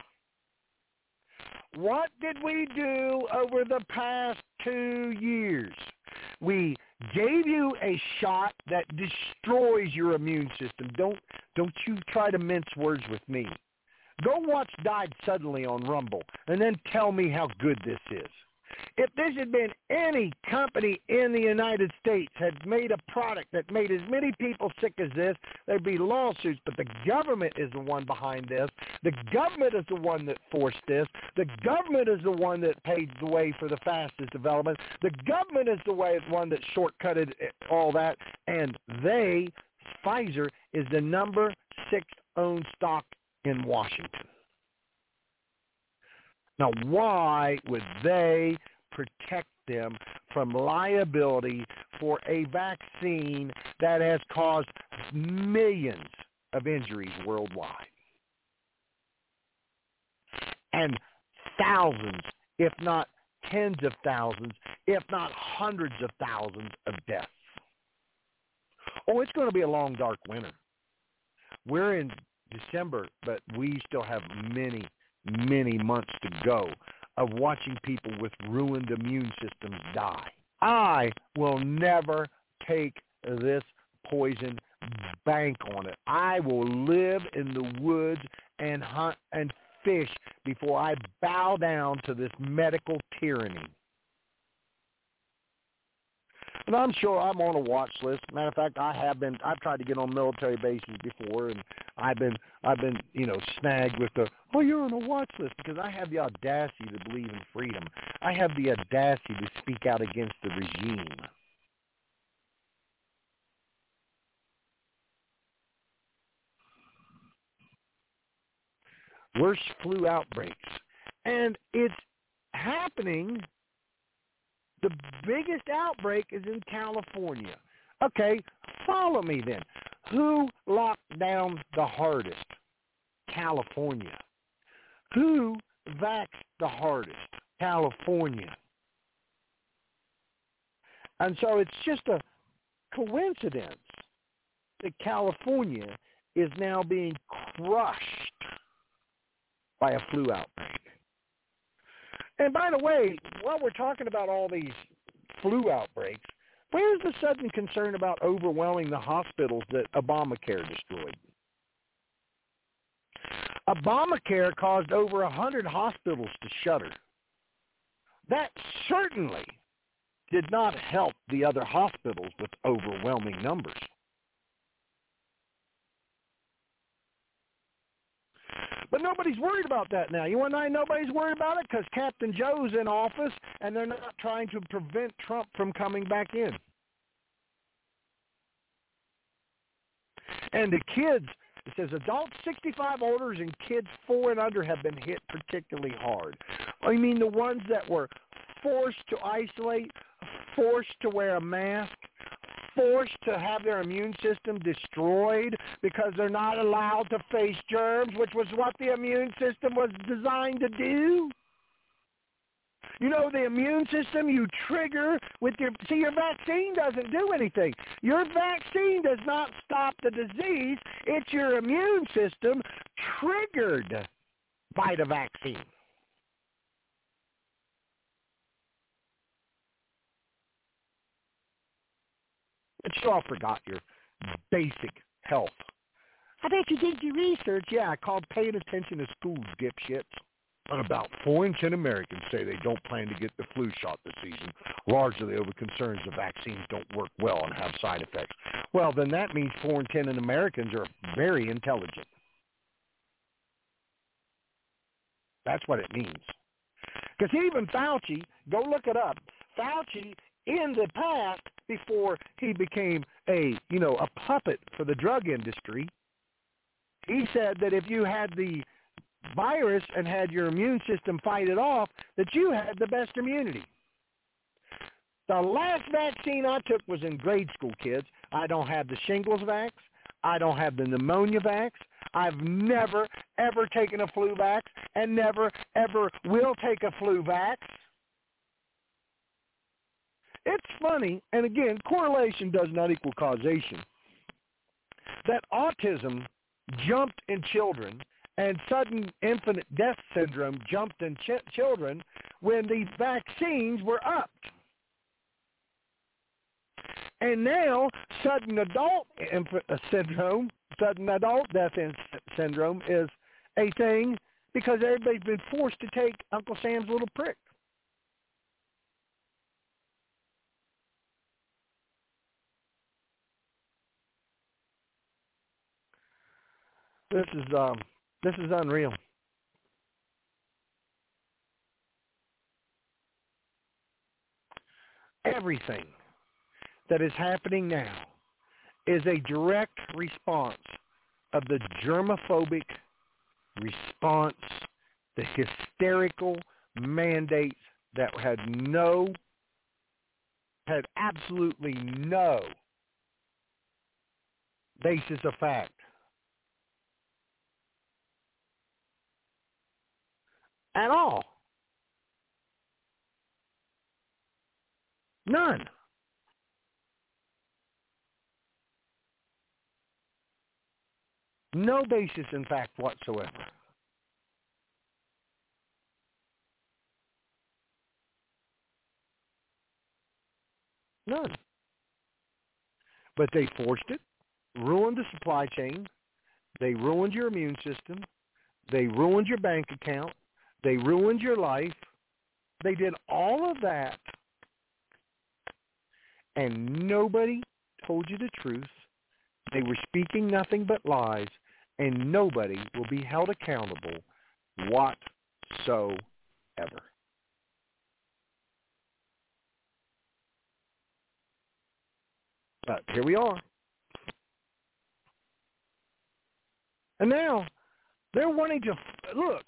What did we do over the past two years? We gave you a shot that destroys your immune system. Don't don't you try to mince words with me. Go watch Died Suddenly on Rumble, and then tell me how good this is. If this had been any company in the United States had made a product that made as many people sick as this, there'd be lawsuits. But the government is the one behind this. The government is the one that forced this. The government is the one that paved the way for the fastest development. The government is the way, one that shortcutted all that. And they, Pfizer, is the number six owned stock in Washington. Now, why would they protect them from liability for a vaccine that has caused millions of injuries worldwide? And thousands, if not tens of thousands, if not hundreds of thousands of deaths. Oh, it's going to be a long, dark winter. We're in December, but we still have many many months to go of watching people with ruined immune systems die. I will never take this poison, bank on it. I will live in the woods and hunt and fish before I bow down to this medical tyranny. And I'm sure I'm on a watch list. Matter of fact, I have been. I've tried to get on military bases before, and I've been, I've been, you know, snagged with the, oh, you're on a watch list, because I have the audacity to believe in freedom. I have the audacity to speak out against the regime. Worst flu outbreaks, and it's happening. The biggest outbreak is in California. Okay, follow me then. Who locked down the hardest? California. Who vaxxed the hardest? California. And so it's just a coincidence that California is now being crushed by a flu outbreak. And by the way, while we're talking about all these flu outbreaks, where's the sudden concern about overwhelming the hospitals that Obamacare destroyed? Obamacare caused over one hundred hospitals to shutter. That certainly did not help the other hospitals with overwhelming numbers. But nobody's worried about that now. You want to know nobody's worried about it? Because Captain Joe's in office, and they're not trying to prevent Trump from coming back in. And the kids, it says adults sixty-five older and kids four and under have been hit particularly hard. I mean the ones that were forced to isolate, forced to wear a mask, forced to have their immune system destroyed because they're not allowed to face germs, which was what the immune system was designed to do. You know, the immune system you trigger with your, see, your vaccine doesn't do anything. Your vaccine does not stop the disease. It's your immune system triggered by the vaccine. But you all forgot your basic health. I bet you did your research. Yeah, I called paying attention to schools, dipshits. About four in ten Americans say they don't plan to get the flu shot this season, largely over concerns the vaccines don't work well and have side effects. Well, then that means four in ten Americans are very intelligent. That's what it means. Because even Fauci, go look it up, Fauci in the past, before he became a, you know, a puppet for the drug industry, he said that if you had the virus and had your immune system fight it off, that you had the best immunity. The last vaccine I took was in grade school, kids. I don't have the shingles vax. I don't have the pneumonia vax. I've never, ever taken a flu vax and never, ever will take a flu vax. It's funny, and again, correlation does not equal causation, that autism jumped in children and sudden infant death syndrome jumped in ch- children when these vaccines were upped. And now sudden adult infant syndrome, sudden adult death in- syndrome is a thing because everybody's been forced to take Uncle Sam's little prick. This is um, this is unreal. Everything that is happening now is a direct response of the germophobic response, the hysterical mandates that had no, had absolutely no basis of fact. At all. None. No basis in fact whatsoever. None. But they forced it, ruined the supply chain, they ruined your immune system, they ruined your bank account, they ruined your life. They did all of that, and nobody told you the truth. They were speaking nothing but lies, and nobody will be held accountable whatsoever. But here we are. And now they're wanting to, look,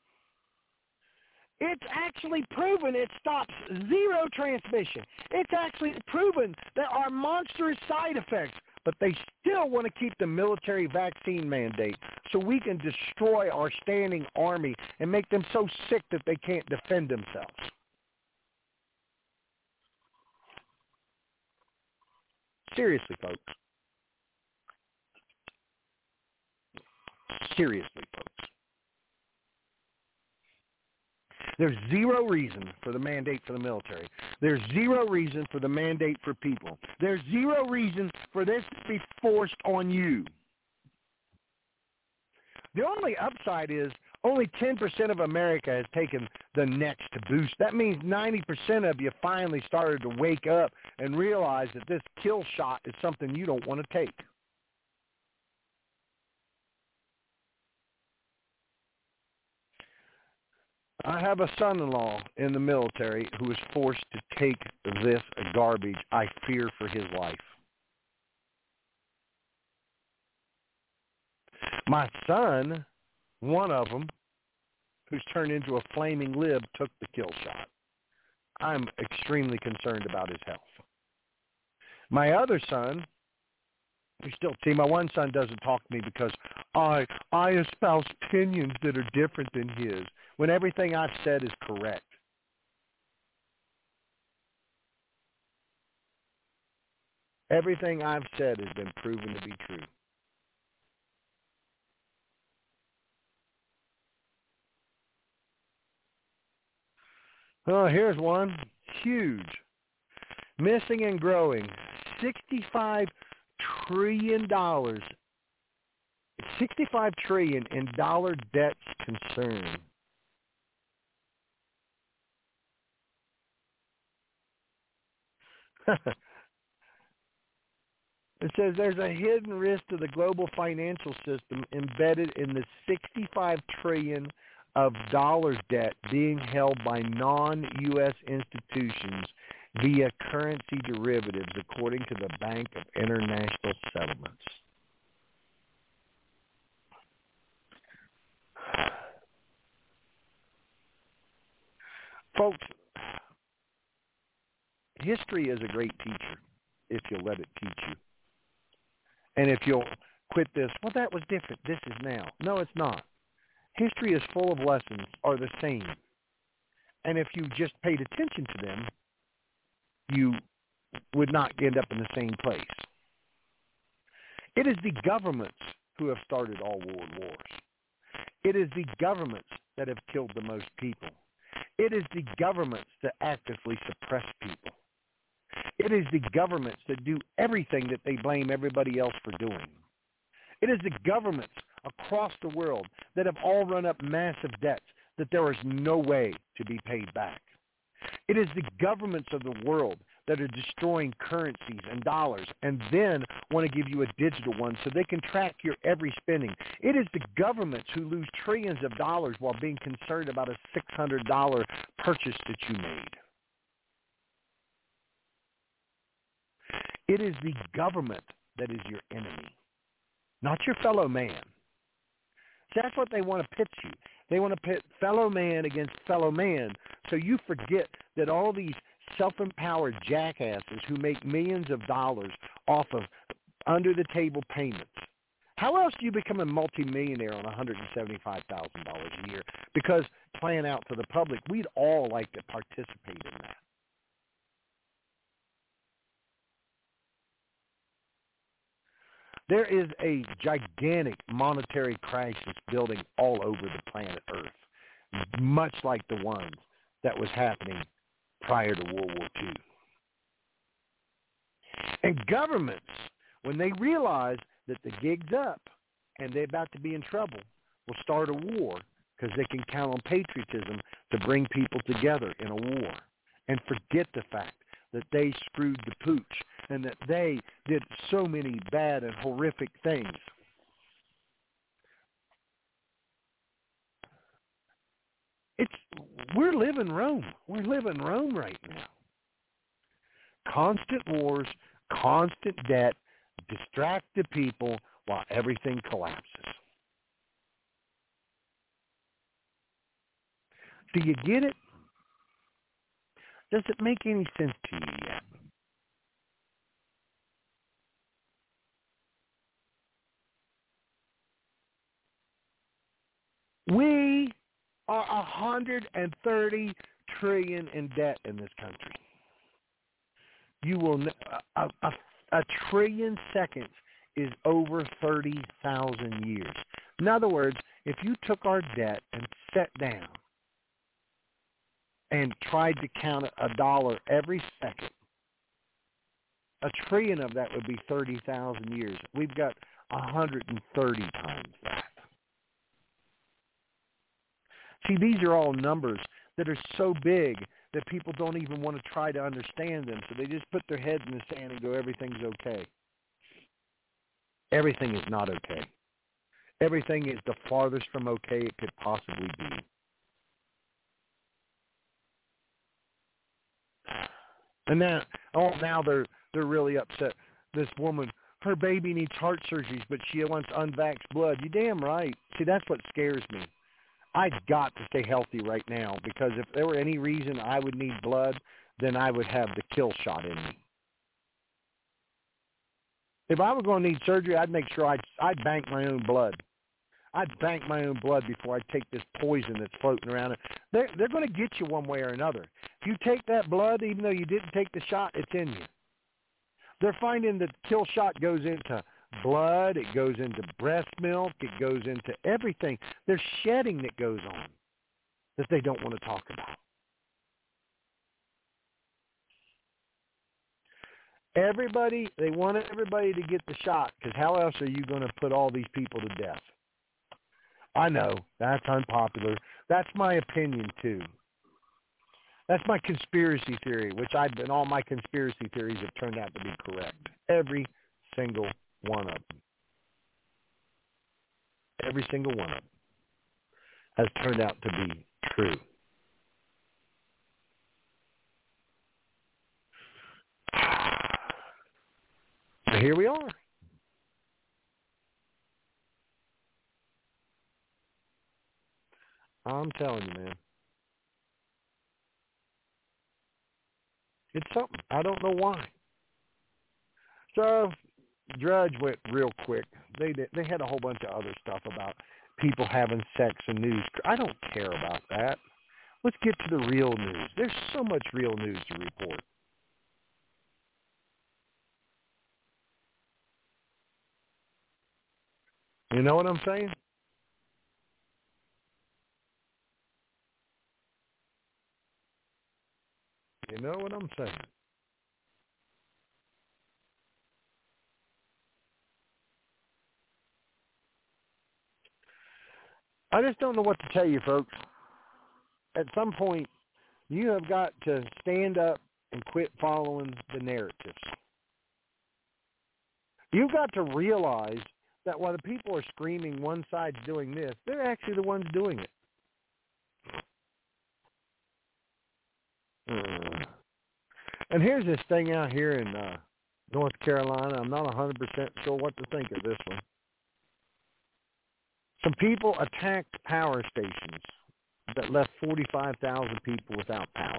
it's actually proven it stops zero transmission. It's actually proven there are monstrous side effects, but they still want to keep the military vaccine mandate so we can destroy our standing army and make them so sick that they can't defend themselves. Seriously, folks. Seriously, folks. There's zero reason for the mandate for the military. There's zero reason for the mandate for people. There's zero reason for this to be forced on you. The only upside is only ten percent of America has taken the next boost. That means ninety percent of you finally started to wake up and realize that this kill shot is something you don't want to take. I have a son-in-law in the military who is forced to take this garbage. I fear for his life. My son, one of them, who's turned into a flaming lib, took the kill shot. I'm extremely concerned about his health. My other son, we still see, my one son doesn't talk to me because I I espouse opinions that are different than his, when everything I've said is correct. Everything I've said has been proven to be true. Oh, here's one. Huge. Missing and growing. sixty-five trillion dollars. sixty-five trillion dollars in dollar debts concern. It says there's a hidden risk to the global financial system embedded in the sixty-five trillion dollars of dollars debt being held by non-U S institutions via currency derivatives, according to the Bank of International Settlements. Folks, history is a great teacher if you'll let it teach you. And if you'll quit this, well, that was different. This is now. No, it's not. History is full of lessons are the same. And if you just paid attention to them, you would not end up in the same place. It is the governments who have started all world wars. It is the governments that have killed the most people. It is the governments that actively suppress people. It is the governments that do everything that they blame everybody else for doing. It is the governments across the world that have all run up massive debts that there is no way to be paid back. It is the governments of the world that are destroying currencies and dollars and then want to give you a digital one so they can track your every spending. It is the governments who lose trillions of dollars while being concerned about a six hundred dollars purchase that you made. It is the government that is your enemy, not your fellow man. That's what they want to pit you. They want to pit fellow man against fellow man, so you forget that all these self-empowered jackasses who make millions of dollars off of under-the-table payments. How else do you become a multimillionaire on one hundred seventy-five thousand dollars a year? Because playing out to the public, we'd all like to participate in that. There is a gigantic monetary crisis building all over the planet Earth, much like the ones that was happening prior to World War Two. And governments, when they realize that the gig's up and they're about to be in trouble, will start a war because they can count on patriotism to bring people together in a war and forget the fact that they screwed the pooch and that they did so many bad and horrific things. It's we're living Rome. We're living Rome right now. Constant wars, constant debt, distract the people while everything collapses. Do you get it? Does it make any sense to you yet? We are one hundred thirty trillion dollars in debt in this country. You will a, a, a trillion seconds is over thirty thousand years. In other words, if you took our debt and sat down and tried to count a dollar every second, a trillion of that would be thirty thousand years. We've got one hundred thirty times that. See, these are all numbers that are so big that people don't even want to try to understand them, so they just put their head in the sand and go, everything's okay. Everything is not okay. Everything is the farthest from okay it could possibly be. And now, oh, now they're they're really upset. This woman, her baby needs heart surgeries, but she wants unvaxxed blood. You damn right. See, that's what scares me. I've got to stay healthy right now, because if there were any reason I would need blood, then I would have the kill shot in me. If I were going to need surgery, I'd make sure I'd, I'd bank my own blood. I'd bank my own blood before I take this poison that's floating around. They're, they're going to get you one way or another. If you take that blood, even though you didn't take the shot, it's in you. They're finding that kill shot goes into blood, it goes into breast milk, it goes into everything. There's shedding that goes on that they don't want to talk about. Everybody, they want everybody to get the shot, because how else are you going to put all these people to death? I know, that's unpopular. That's my opinion, too. That's my conspiracy theory, which I've been, all my conspiracy theories have turned out to be correct. Every single one of them. Every single one of them has turned out to be true. So here we are. I'm telling you, man. It's something. I don't know why. So, Drudge went real quick. They did, they had a whole bunch of other stuff about people having sex and news. I don't care about that. Let's get to the real news. There's so much real news to report. You know what I'm saying? You know what I'm saying? I just don't know what to tell you, folks. At some point, you have got to stand up and quit following the narratives. You've got to realize that while the people are screaming one side's doing this, they're actually the ones doing it. Uh, and here's this thing out here in uh, North Carolina. I'm not one hundred percent sure what to think of this one. Some people attacked power stations that left forty-five thousand people without power.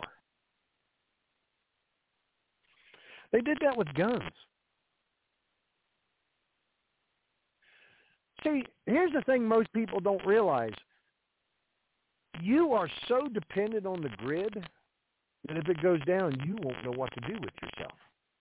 They did that with guns. See, here's the thing most people don't realize. You are so dependent on the grid that if it goes down, you won't know what to do with yourself.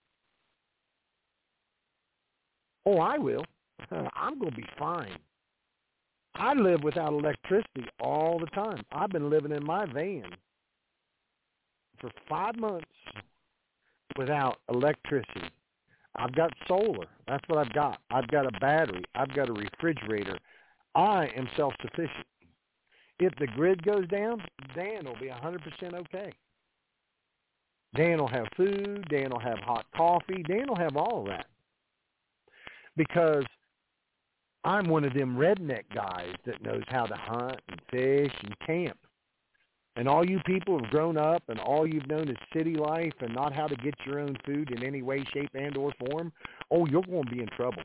Oh, I will. I'm going to be fine. I live without electricity all the time. I've been living in my van for five months without electricity. I've got solar. That's what I've got. I've got a battery. I've got a refrigerator. I am self-sufficient. If the grid goes down, Dan will be one hundred percent okay. Dan will have food. Dan will have hot coffee. Dan will have all of that. Because I'm one of them redneck guys that knows how to hunt and fish and camp. And all you people have grown up and all you've known is city life and not how to get your own food in any way, shape, and or form, oh, you're going to be in trouble.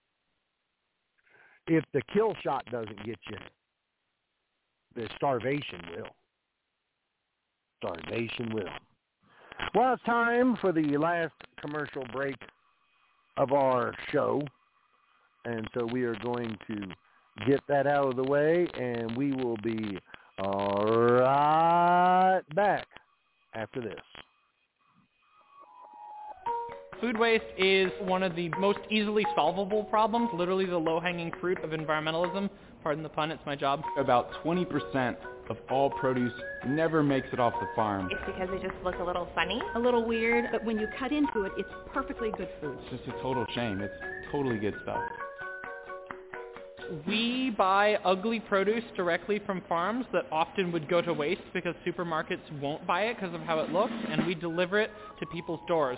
If the kill shot doesn't get you, the starvation will. Starvation will. Well, it's time for the last commercial break of our show. And so we are going to get that out of the way, and we will be right back after this. Food waste is one of the most easily solvable problems, literally the low-hanging fruit of environmentalism. Pardon the pun, it's my job. About twenty percent of all produce never makes it off the farm. It's because they just look a little funny, a little weird, but when you cut into it, it's perfectly good food. It's just a total shame. It's totally good stuff. We buy ugly produce directly from farms that often would go to waste because supermarkets won't buy it because of how it looks, and we deliver it to people's doors.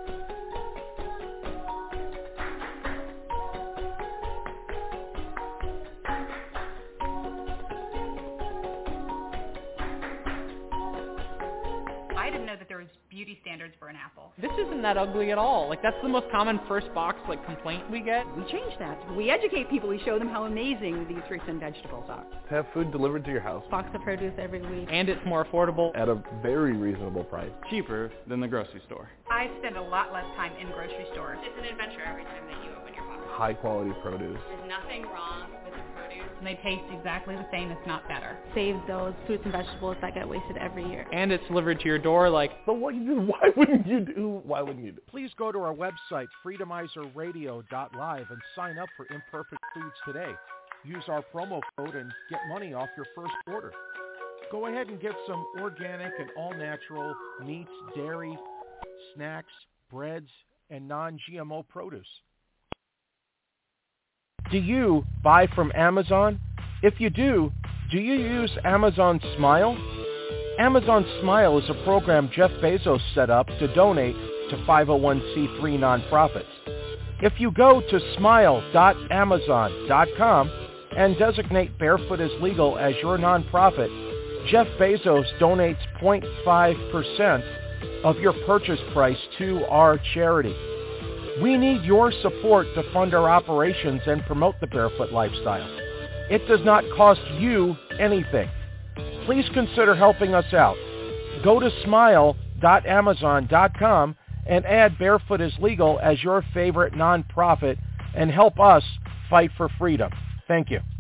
I didn't know that there was beauty standards for an apple. This isn't that ugly at all. Like, that's the most common first box, like, complaint we get. We change that. We educate people. We show them how amazing these fruits and vegetables are. Have food delivered to your house. Box of produce every week. And it's more affordable. At a very reasonable price. Cheaper than the grocery store. I spend a lot less time in grocery stores. It's an adventure every time that you open your box. High quality produce. There's nothing wrong with the produce. And they taste exactly the same, if not better. Save those fruits and vegetables that get wasted every year. And it's delivered to your door like... But what, why wouldn't you do? Why wouldn't you do? Please go to our website, freedomizer radio dot live, and sign up for Imperfect Foods today. Use our promo code and get money off your first order. Go ahead and get some organic and all-natural meats, dairy, snacks, breads, and non-G M O produce. Do you buy from Amazon? If you do, do you use Amazon Smile? Amazon Smile is a program Jeff Bezos set up to donate to five oh one c three nonprofits. If you go to smile dot amazon dot com and designate Barefoot is Legal as your nonprofit, Jeff Bezos donates zero point five percent of your purchase price to our charity. We need your support to fund our operations and promote the barefoot lifestyle. It does not cost you anything. Please consider helping us out. Go to smile dot amazon dot com and add Barefoot is Legal as your favorite nonprofit and help us fight for freedom. Thank you.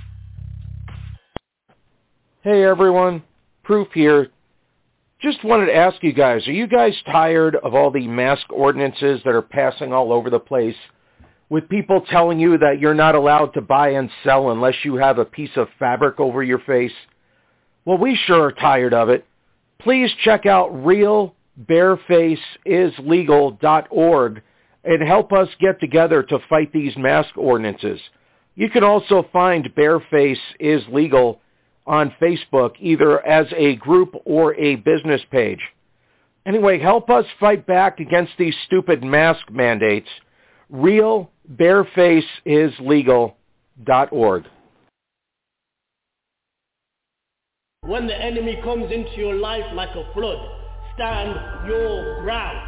Hey everyone, Proof here. Just wanted to ask you guys, are you guys tired of all the mask ordinances that are passing all over the place, with people telling you that you're not allowed to buy and sell unless you have a piece of fabric over your face? Well, we sure are tired of it. Please check out real bareface is legal dot org and help us get together to fight these mask ordinances. You can also find Bareface is Legal on Facebook, either as a group or a business page. Anyway, help us fight back against these stupid mask mandates. real bareface is legal dot org. When the enemy comes into your life like a flood, stand your ground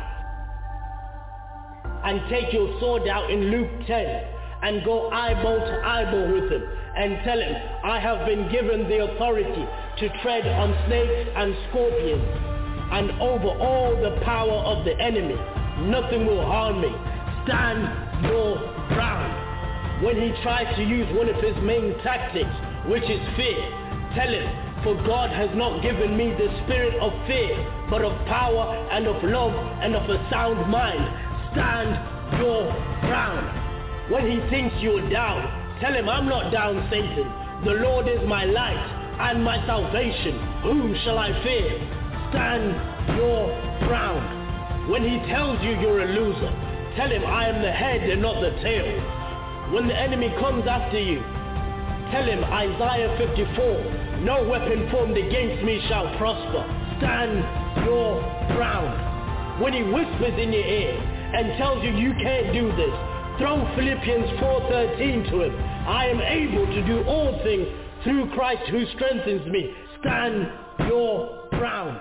and take your sword out in Luke ten and go eyeball to eyeball with him and tell him, I have been given the authority to tread on snakes and scorpions and over all the power of the enemy. Nothing will harm me. Stand your ground. When he tries to use one of his main tactics, which is fear, tell him, for God has not given me the spirit of fear, but of power and of love and of a sound mind. Stand your ground. When he thinks you're down, tell him, I'm not down, Satan. The Lord is my light and my salvation. Whom shall I fear? Stand your ground. When he tells you you're a loser, tell him, I am the head and not the tail. When the enemy comes after you, tell him, Isaiah fifty-four, no weapon formed against me shall prosper. Stand your ground. When he whispers in your ear and tells you you can't do this, throw Philippians four thirteen to him. I am able to do all things through Christ who strengthens me. Stand your ground.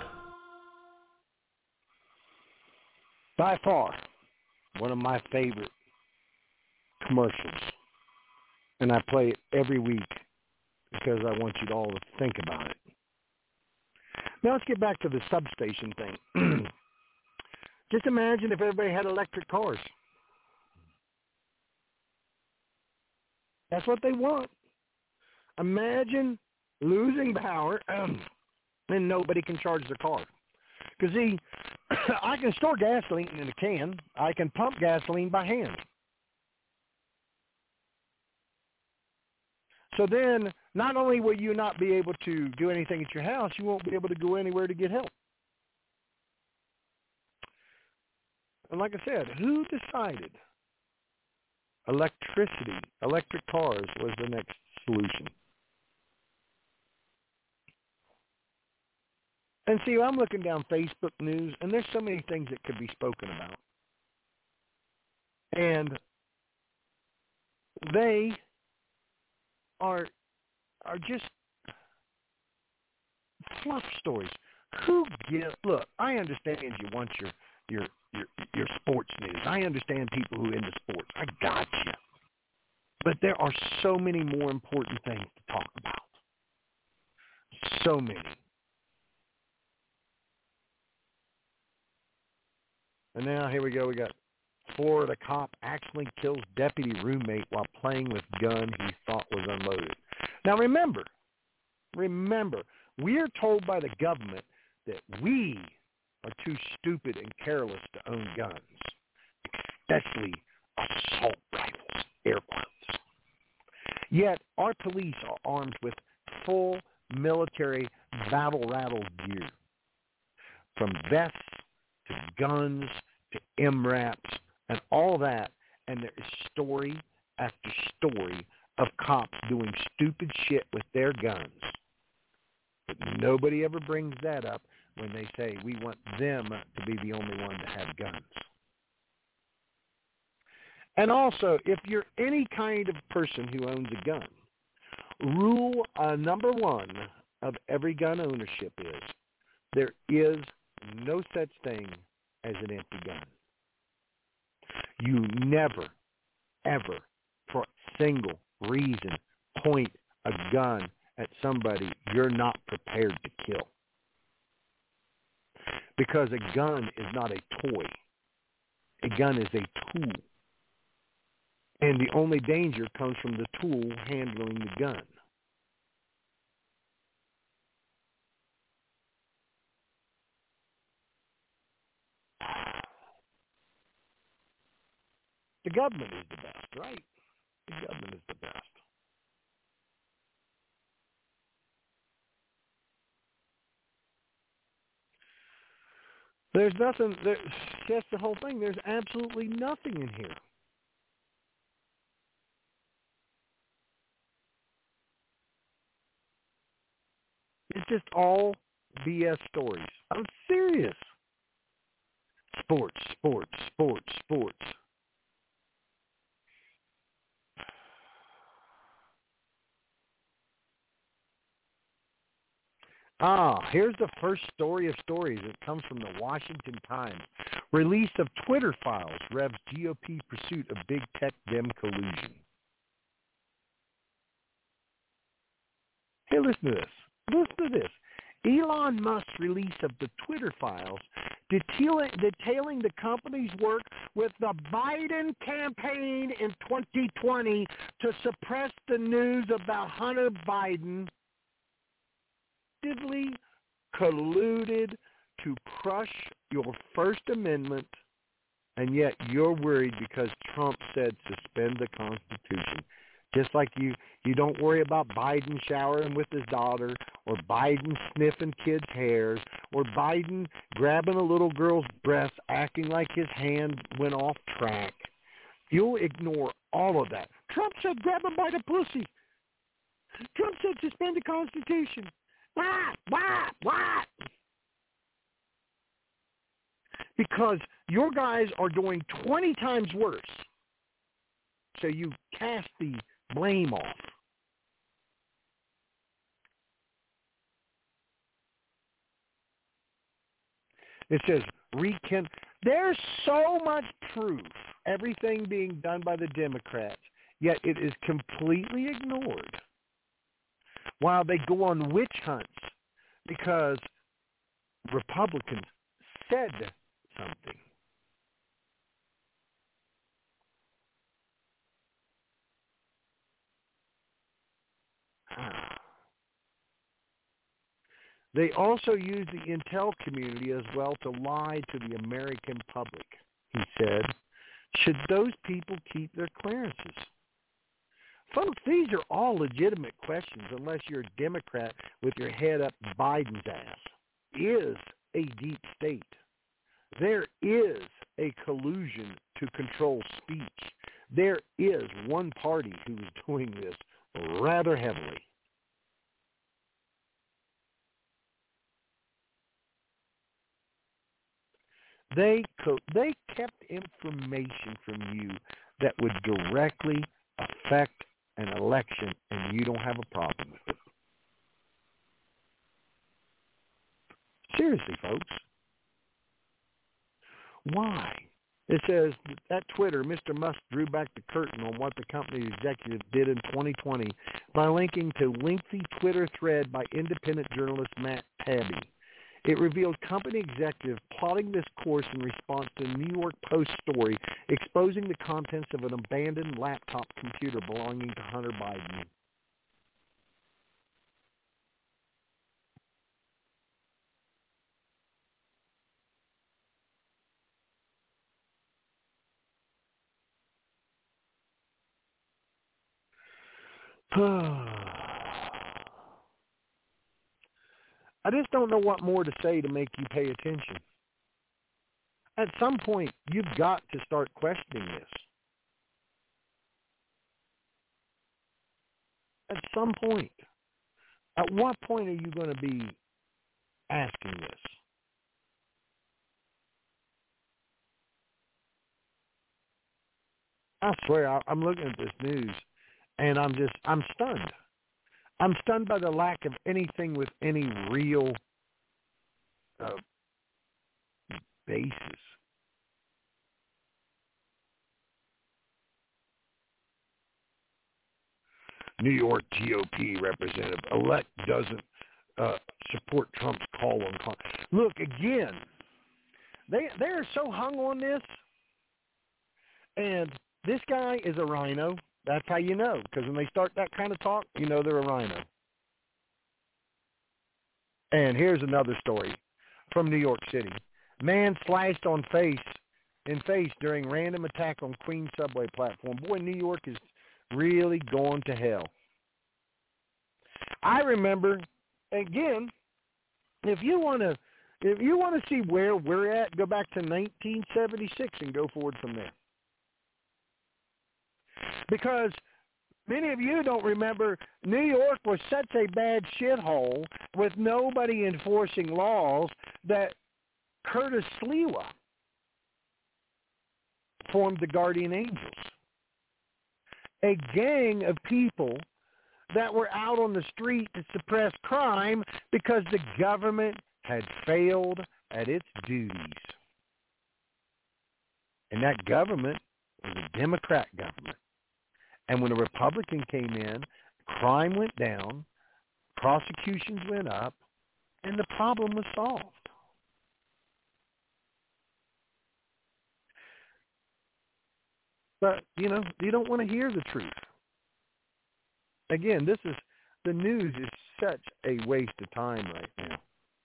By far, one of my favorite commercials. And I play it every week because I want you all to think about it. Now let's get back to the substation thing. Just imagine if everybody had electric cars. That's what they want. Imagine losing power um, and nobody can charge their car. Because, see, I can store gasoline in a can. I can pump gasoline by hand. So then, not only will you not be able to do anything at your house, you won't be able to go anywhere to get help. And like I said, who decided electricity, electric cars was the next solution? And see, I'm looking down Facebook news, and there's so many things that could be spoken about. And they are are just fluff stories. Who gives? Look, I understand you want your your your your sports news. I understand people who are into sports. I got you. But there are so many more important things to talk about. So many. And now here we go. We got Florida cop accidentally kills deputy roommate while playing with gun he thought was unloaded. Now remember, remember, we are told by the government that we are too stupid and careless to own guns, especially assault rifles, air quotes. Yet our police are armed with full military battle-rattle gear, from vests to guns to M RAPs and all that, and there is story after story of cops doing stupid shit with their guns. But nobody ever brings that up when they say we want them to be the only one to have guns. And also, if you're any kind of person who owns a gun, rule uh, number one of every gun ownership is there is no such thing as an empty gun. You never, ever, for a single reason, point a gun at somebody you're not prepared to kill. Because a gun is not a toy. A gun is a tool. And the only danger comes from the tool handling the gun. The government is the best, right? The government is the best. There's nothing, there, that's the whole thing. There's absolutely nothing in here. It's just all B S stories. I'm serious. Sports, sports, sports, sports. Ah, here's the first story of stories. It comes from the Washington Times. Release of Twitter files revs G O P pursuit of big tech Dem collusion. Hey, listen to this. Listen to this. Elon Musk's release of the Twitter files detailing, detailing the company's work with the Biden campaign in twenty twenty to suppress the news about Hunter Biden colluded to crush your First Amendment, and yet you're worried because Trump said suspend the Constitution. Just like you, you don't worry about Biden showering with his daughter, or Biden sniffing kids' hairs, or Biden grabbing a little girl's breast acting like his hand went off track. You'll ignore all of that. Trump said grab him by the pussy. Trump said suspend the Constitution. What? What? What? Because your guys are doing twenty times worse. So you cast the blame off. It says, recon. There's so much proof, everything being done by the Democrats, yet it is completely ignored. While they go on witch hunts because Republicans said something. They also use the intel community as well to lie to the American public, he said. Should those people keep their clearances? Folks, these are all legitimate questions unless you're a Democrat with your head up Biden's ass. Is a deep state. There is a collusion to control speech. There is one party who is doing this rather heavily. They co- they kept information from you that would directly affect an election, and you don't have a problem with it. Seriously, folks. Why? It says at Twitter, Mister Musk drew back the curtain on what the company executives did in twenty twenty by linking to lengthy Twitter thread by independent journalist Matt Taibbi. It revealed company executives plotting this course in response to a New York Post story exposing the contents of an abandoned laptop computer belonging to Hunter Biden. I just don't know what more to say to make you pay attention. At some point, you've got to start questioning this. At some point. At what point are you going to be asking this? I swear, I, I'm looking at this news, and I'm just, I'm stunned. I'm stunned by the lack of anything with any real uh, basis. New York G O P representative elect doesn't uh, support Trump's call on con- Look, again, they they are so hung on this, and this guy is a rhino. That's how you know, because when they start that kind of talk, you know they're a rhino. And here's another story from New York City. Man sliced on face in face during random attack on Queens subway platform. Boy, New York is really going to hell. I remember, again, if you want to if you want to see where we're at, go back to nineteen seventy-six and go forward from there. Because many of you don't remember, New York was such a bad shithole with nobody enforcing laws that Curtis Sliwa formed the Guardian Angels, a gang of people that were out on the street to suppress crime because the government had failed at its duties. And that government was a Democrat government. And when a Republican came in, crime went down, prosecutions went up, and the problem was solved. But, you know, you don't want to hear the truth. Again, this is, the news is such a waste of time right now.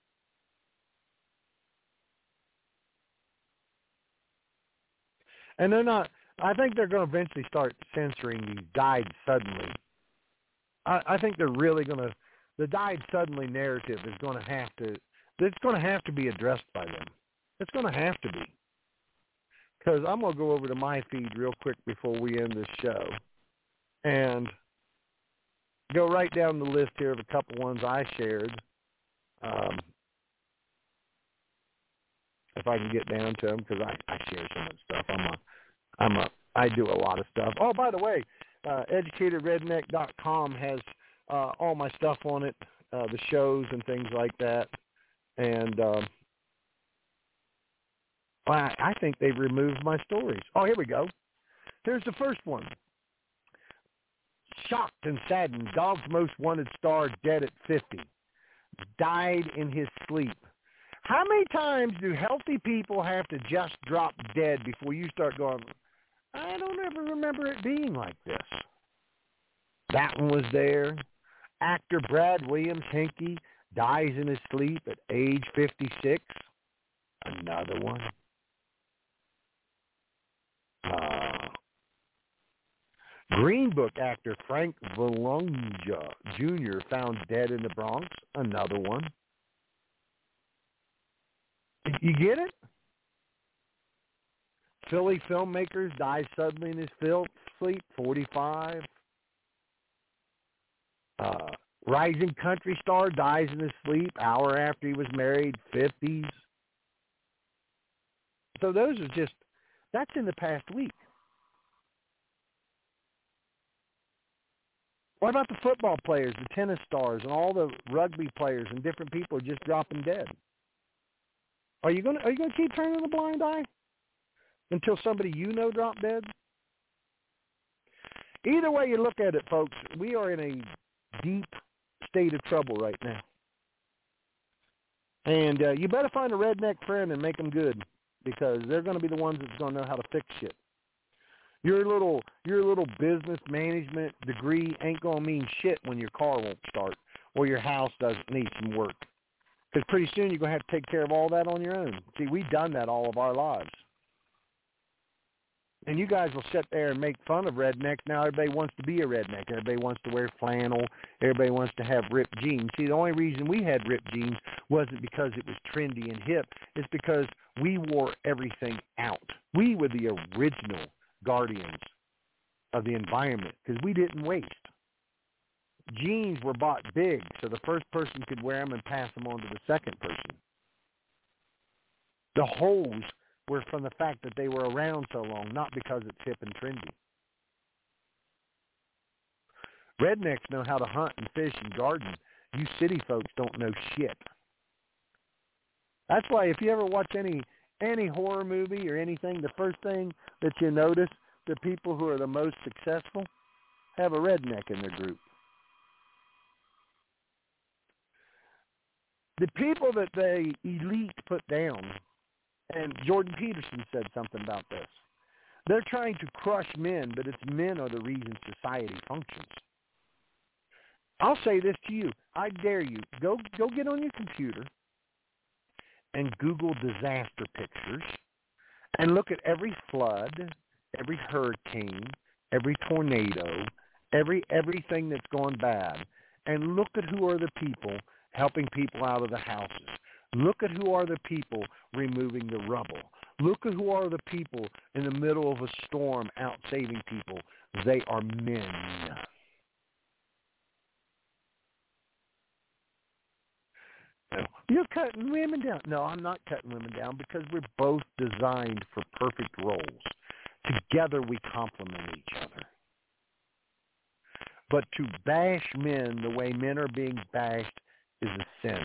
And they're not, I think they're going to eventually start censoring these died suddenly. I, I think they're really going to, the died suddenly narrative is going to have to, it's going to have to be addressed by them. It's going to have to be. Because I'm going to go over to my feed real quick before we end this show and go right down the list here of a couple ones I shared. Um, if I can get down to them, because I, I share so much stuff. I'm a, I'm a, I do a lot of stuff. Oh, by the way, uh, educated redneck dot com has uh, all my stuff on it, uh, the shows and things like that. And um, I, I think they've removed my stories. Oh, here we go. Here's the first one. Shocked and saddened, dog's most wanted star dead at fifty. Died in his sleep. How many times do healthy people have to just drop dead before you start going, I don't ever remember it being like this? That one was there. Actor Brad Williams Henke dies in his sleep at age fifty-six. Another one. Uh, Green Book actor Frank Villonja Junior found dead in the Bronx. Another one. You get it? Philly filmmakers dies suddenly in his fil- sleep, forty-five. Uh, rising country star dies in his sleep, hour after he was married, fifties. So those are just, that's in the past week. What about the football players, the tennis stars, and all the rugby players and different people just dropping dead? Are you gonna are you gonna keep turning a blind eye until somebody you know drop dead? Either way you look at it, folks, we are in a deep state of trouble right now, and uh, you better find a redneck friend and make them good, because they're going to be the ones that's going to know how to fix shit. Your little your little business management degree ain't going to mean shit when your car won't start or your house doesn't need some work. Because pretty soon you're going to have to take care of all that on your own. See, we've done that all of our lives. And you guys will sit there and make fun of rednecks. Now everybody wants to be a redneck. Everybody wants to wear flannel. Everybody wants to have ripped jeans. See, the only reason we had ripped jeans wasn't because it was trendy and hip. It's because we wore everything out. We were the original guardians of the environment because we didn't waste. jeans were bought big so the first person could wear them and pass them on to the second person. The holes were from the fact that they were around so long, not because it's hip and trendy. Rednecks know how to hunt and fish and garden. You city folks don't know shit. That's why if you ever watch any any horror movie or anything, the first thing that you notice, the people who are the most successful have a redneck in their group. The people that the elite put down, and Jordan Peterson said something about this, they're trying to crush men, but it's men are the reason society functions. I'll say this to you. I dare you. Go go get on your computer and Google disaster pictures and look at every flood, every hurricane, every tornado, every everything that's gone bad, and look at who are the people helping people out of the houses. Look at who are the people removing the rubble. Look at who are the people in the middle of a storm out saving people. They are men. You're cutting women down. No, I'm not cutting women down because we're both designed for perfect roles. Together we complement each other. But to bash men the way men are being bashed is a sin.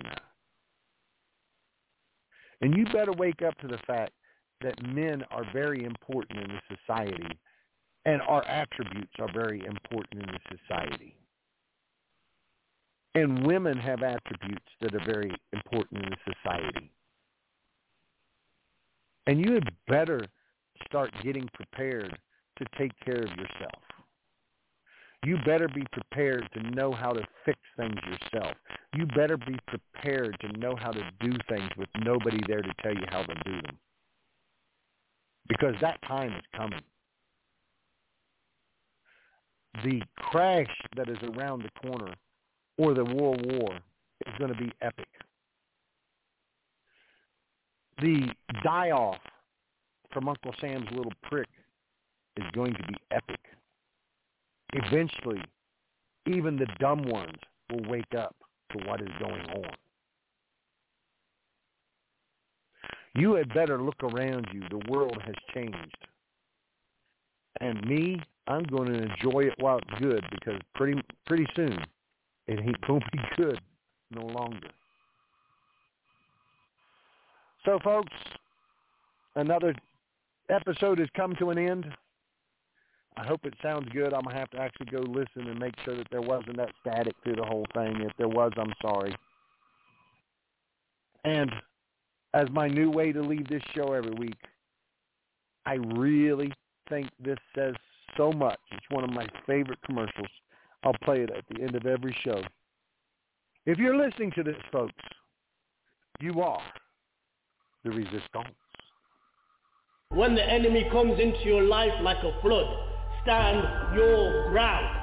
And you better wake up to the fact that men are very important in the society, and our attributes are very important in the society. And women have attributes that are very important in the society. And you had better start getting prepared to take care of yourself. You better be prepared to know how to fix things yourself. You better be prepared to know how to do things with nobody there to tell you how to do them. Because that time is coming. The crash that is around the corner, or the World War, is going to be epic. The die-off from Uncle Sam's Little Prick is going to be epic. Eventually, even the dumb ones will wake up to what is going on. You had better look around you. The world has changed. And me, I'm going to enjoy it while it's good, because pretty pretty soon it ain't going to be good no longer. So, folks, another episode has come to an end. I hope it sounds good. I'm going to have to actually go listen and make sure that there wasn't that static through the whole thing. If there was, I'm sorry. And as my new way to leave this show every week, I really think this says so much. It's one of my favorite commercials. I'll play it at the end of every show. If you're listening to this, folks, you are the resistance. When the enemy comes into your life like a flood, stand your ground.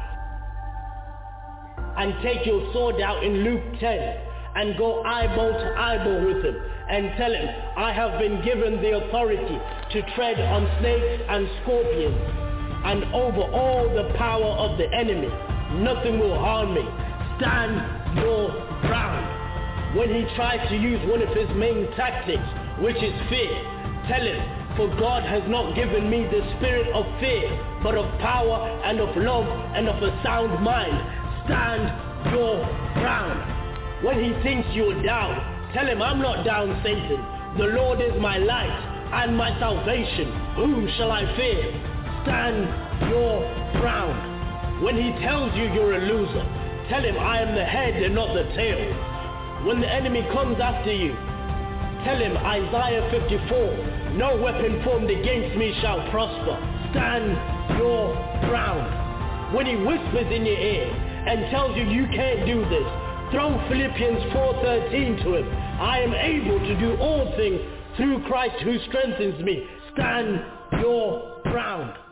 And take your sword out in Luke ten and go eyeball to eyeball with him and tell him, I have been given the authority to tread on snakes and scorpions and over all the power of the enemy. Nothing will harm me. Stand your ground. When he tries to use one of his main tactics, which is fear, tell him, for God has not given me the spirit of fear, but of power and of love and of a sound mind. Stand your ground. When he thinks you're down, tell him, I'm not down, Satan. The Lord is my light and my salvation. Whom shall I fear? Stand your ground. When he tells you you're a loser, tell him, I am the head and not the tail. When the enemy comes after you, tell him, Isaiah fifty-four, no weapon formed against me shall prosper. Stand your ground. When he whispers in your ear and tells you you can't do this, throw Philippians four thirteen to him. I am able to do all things through Christ who strengthens me. Stand your ground.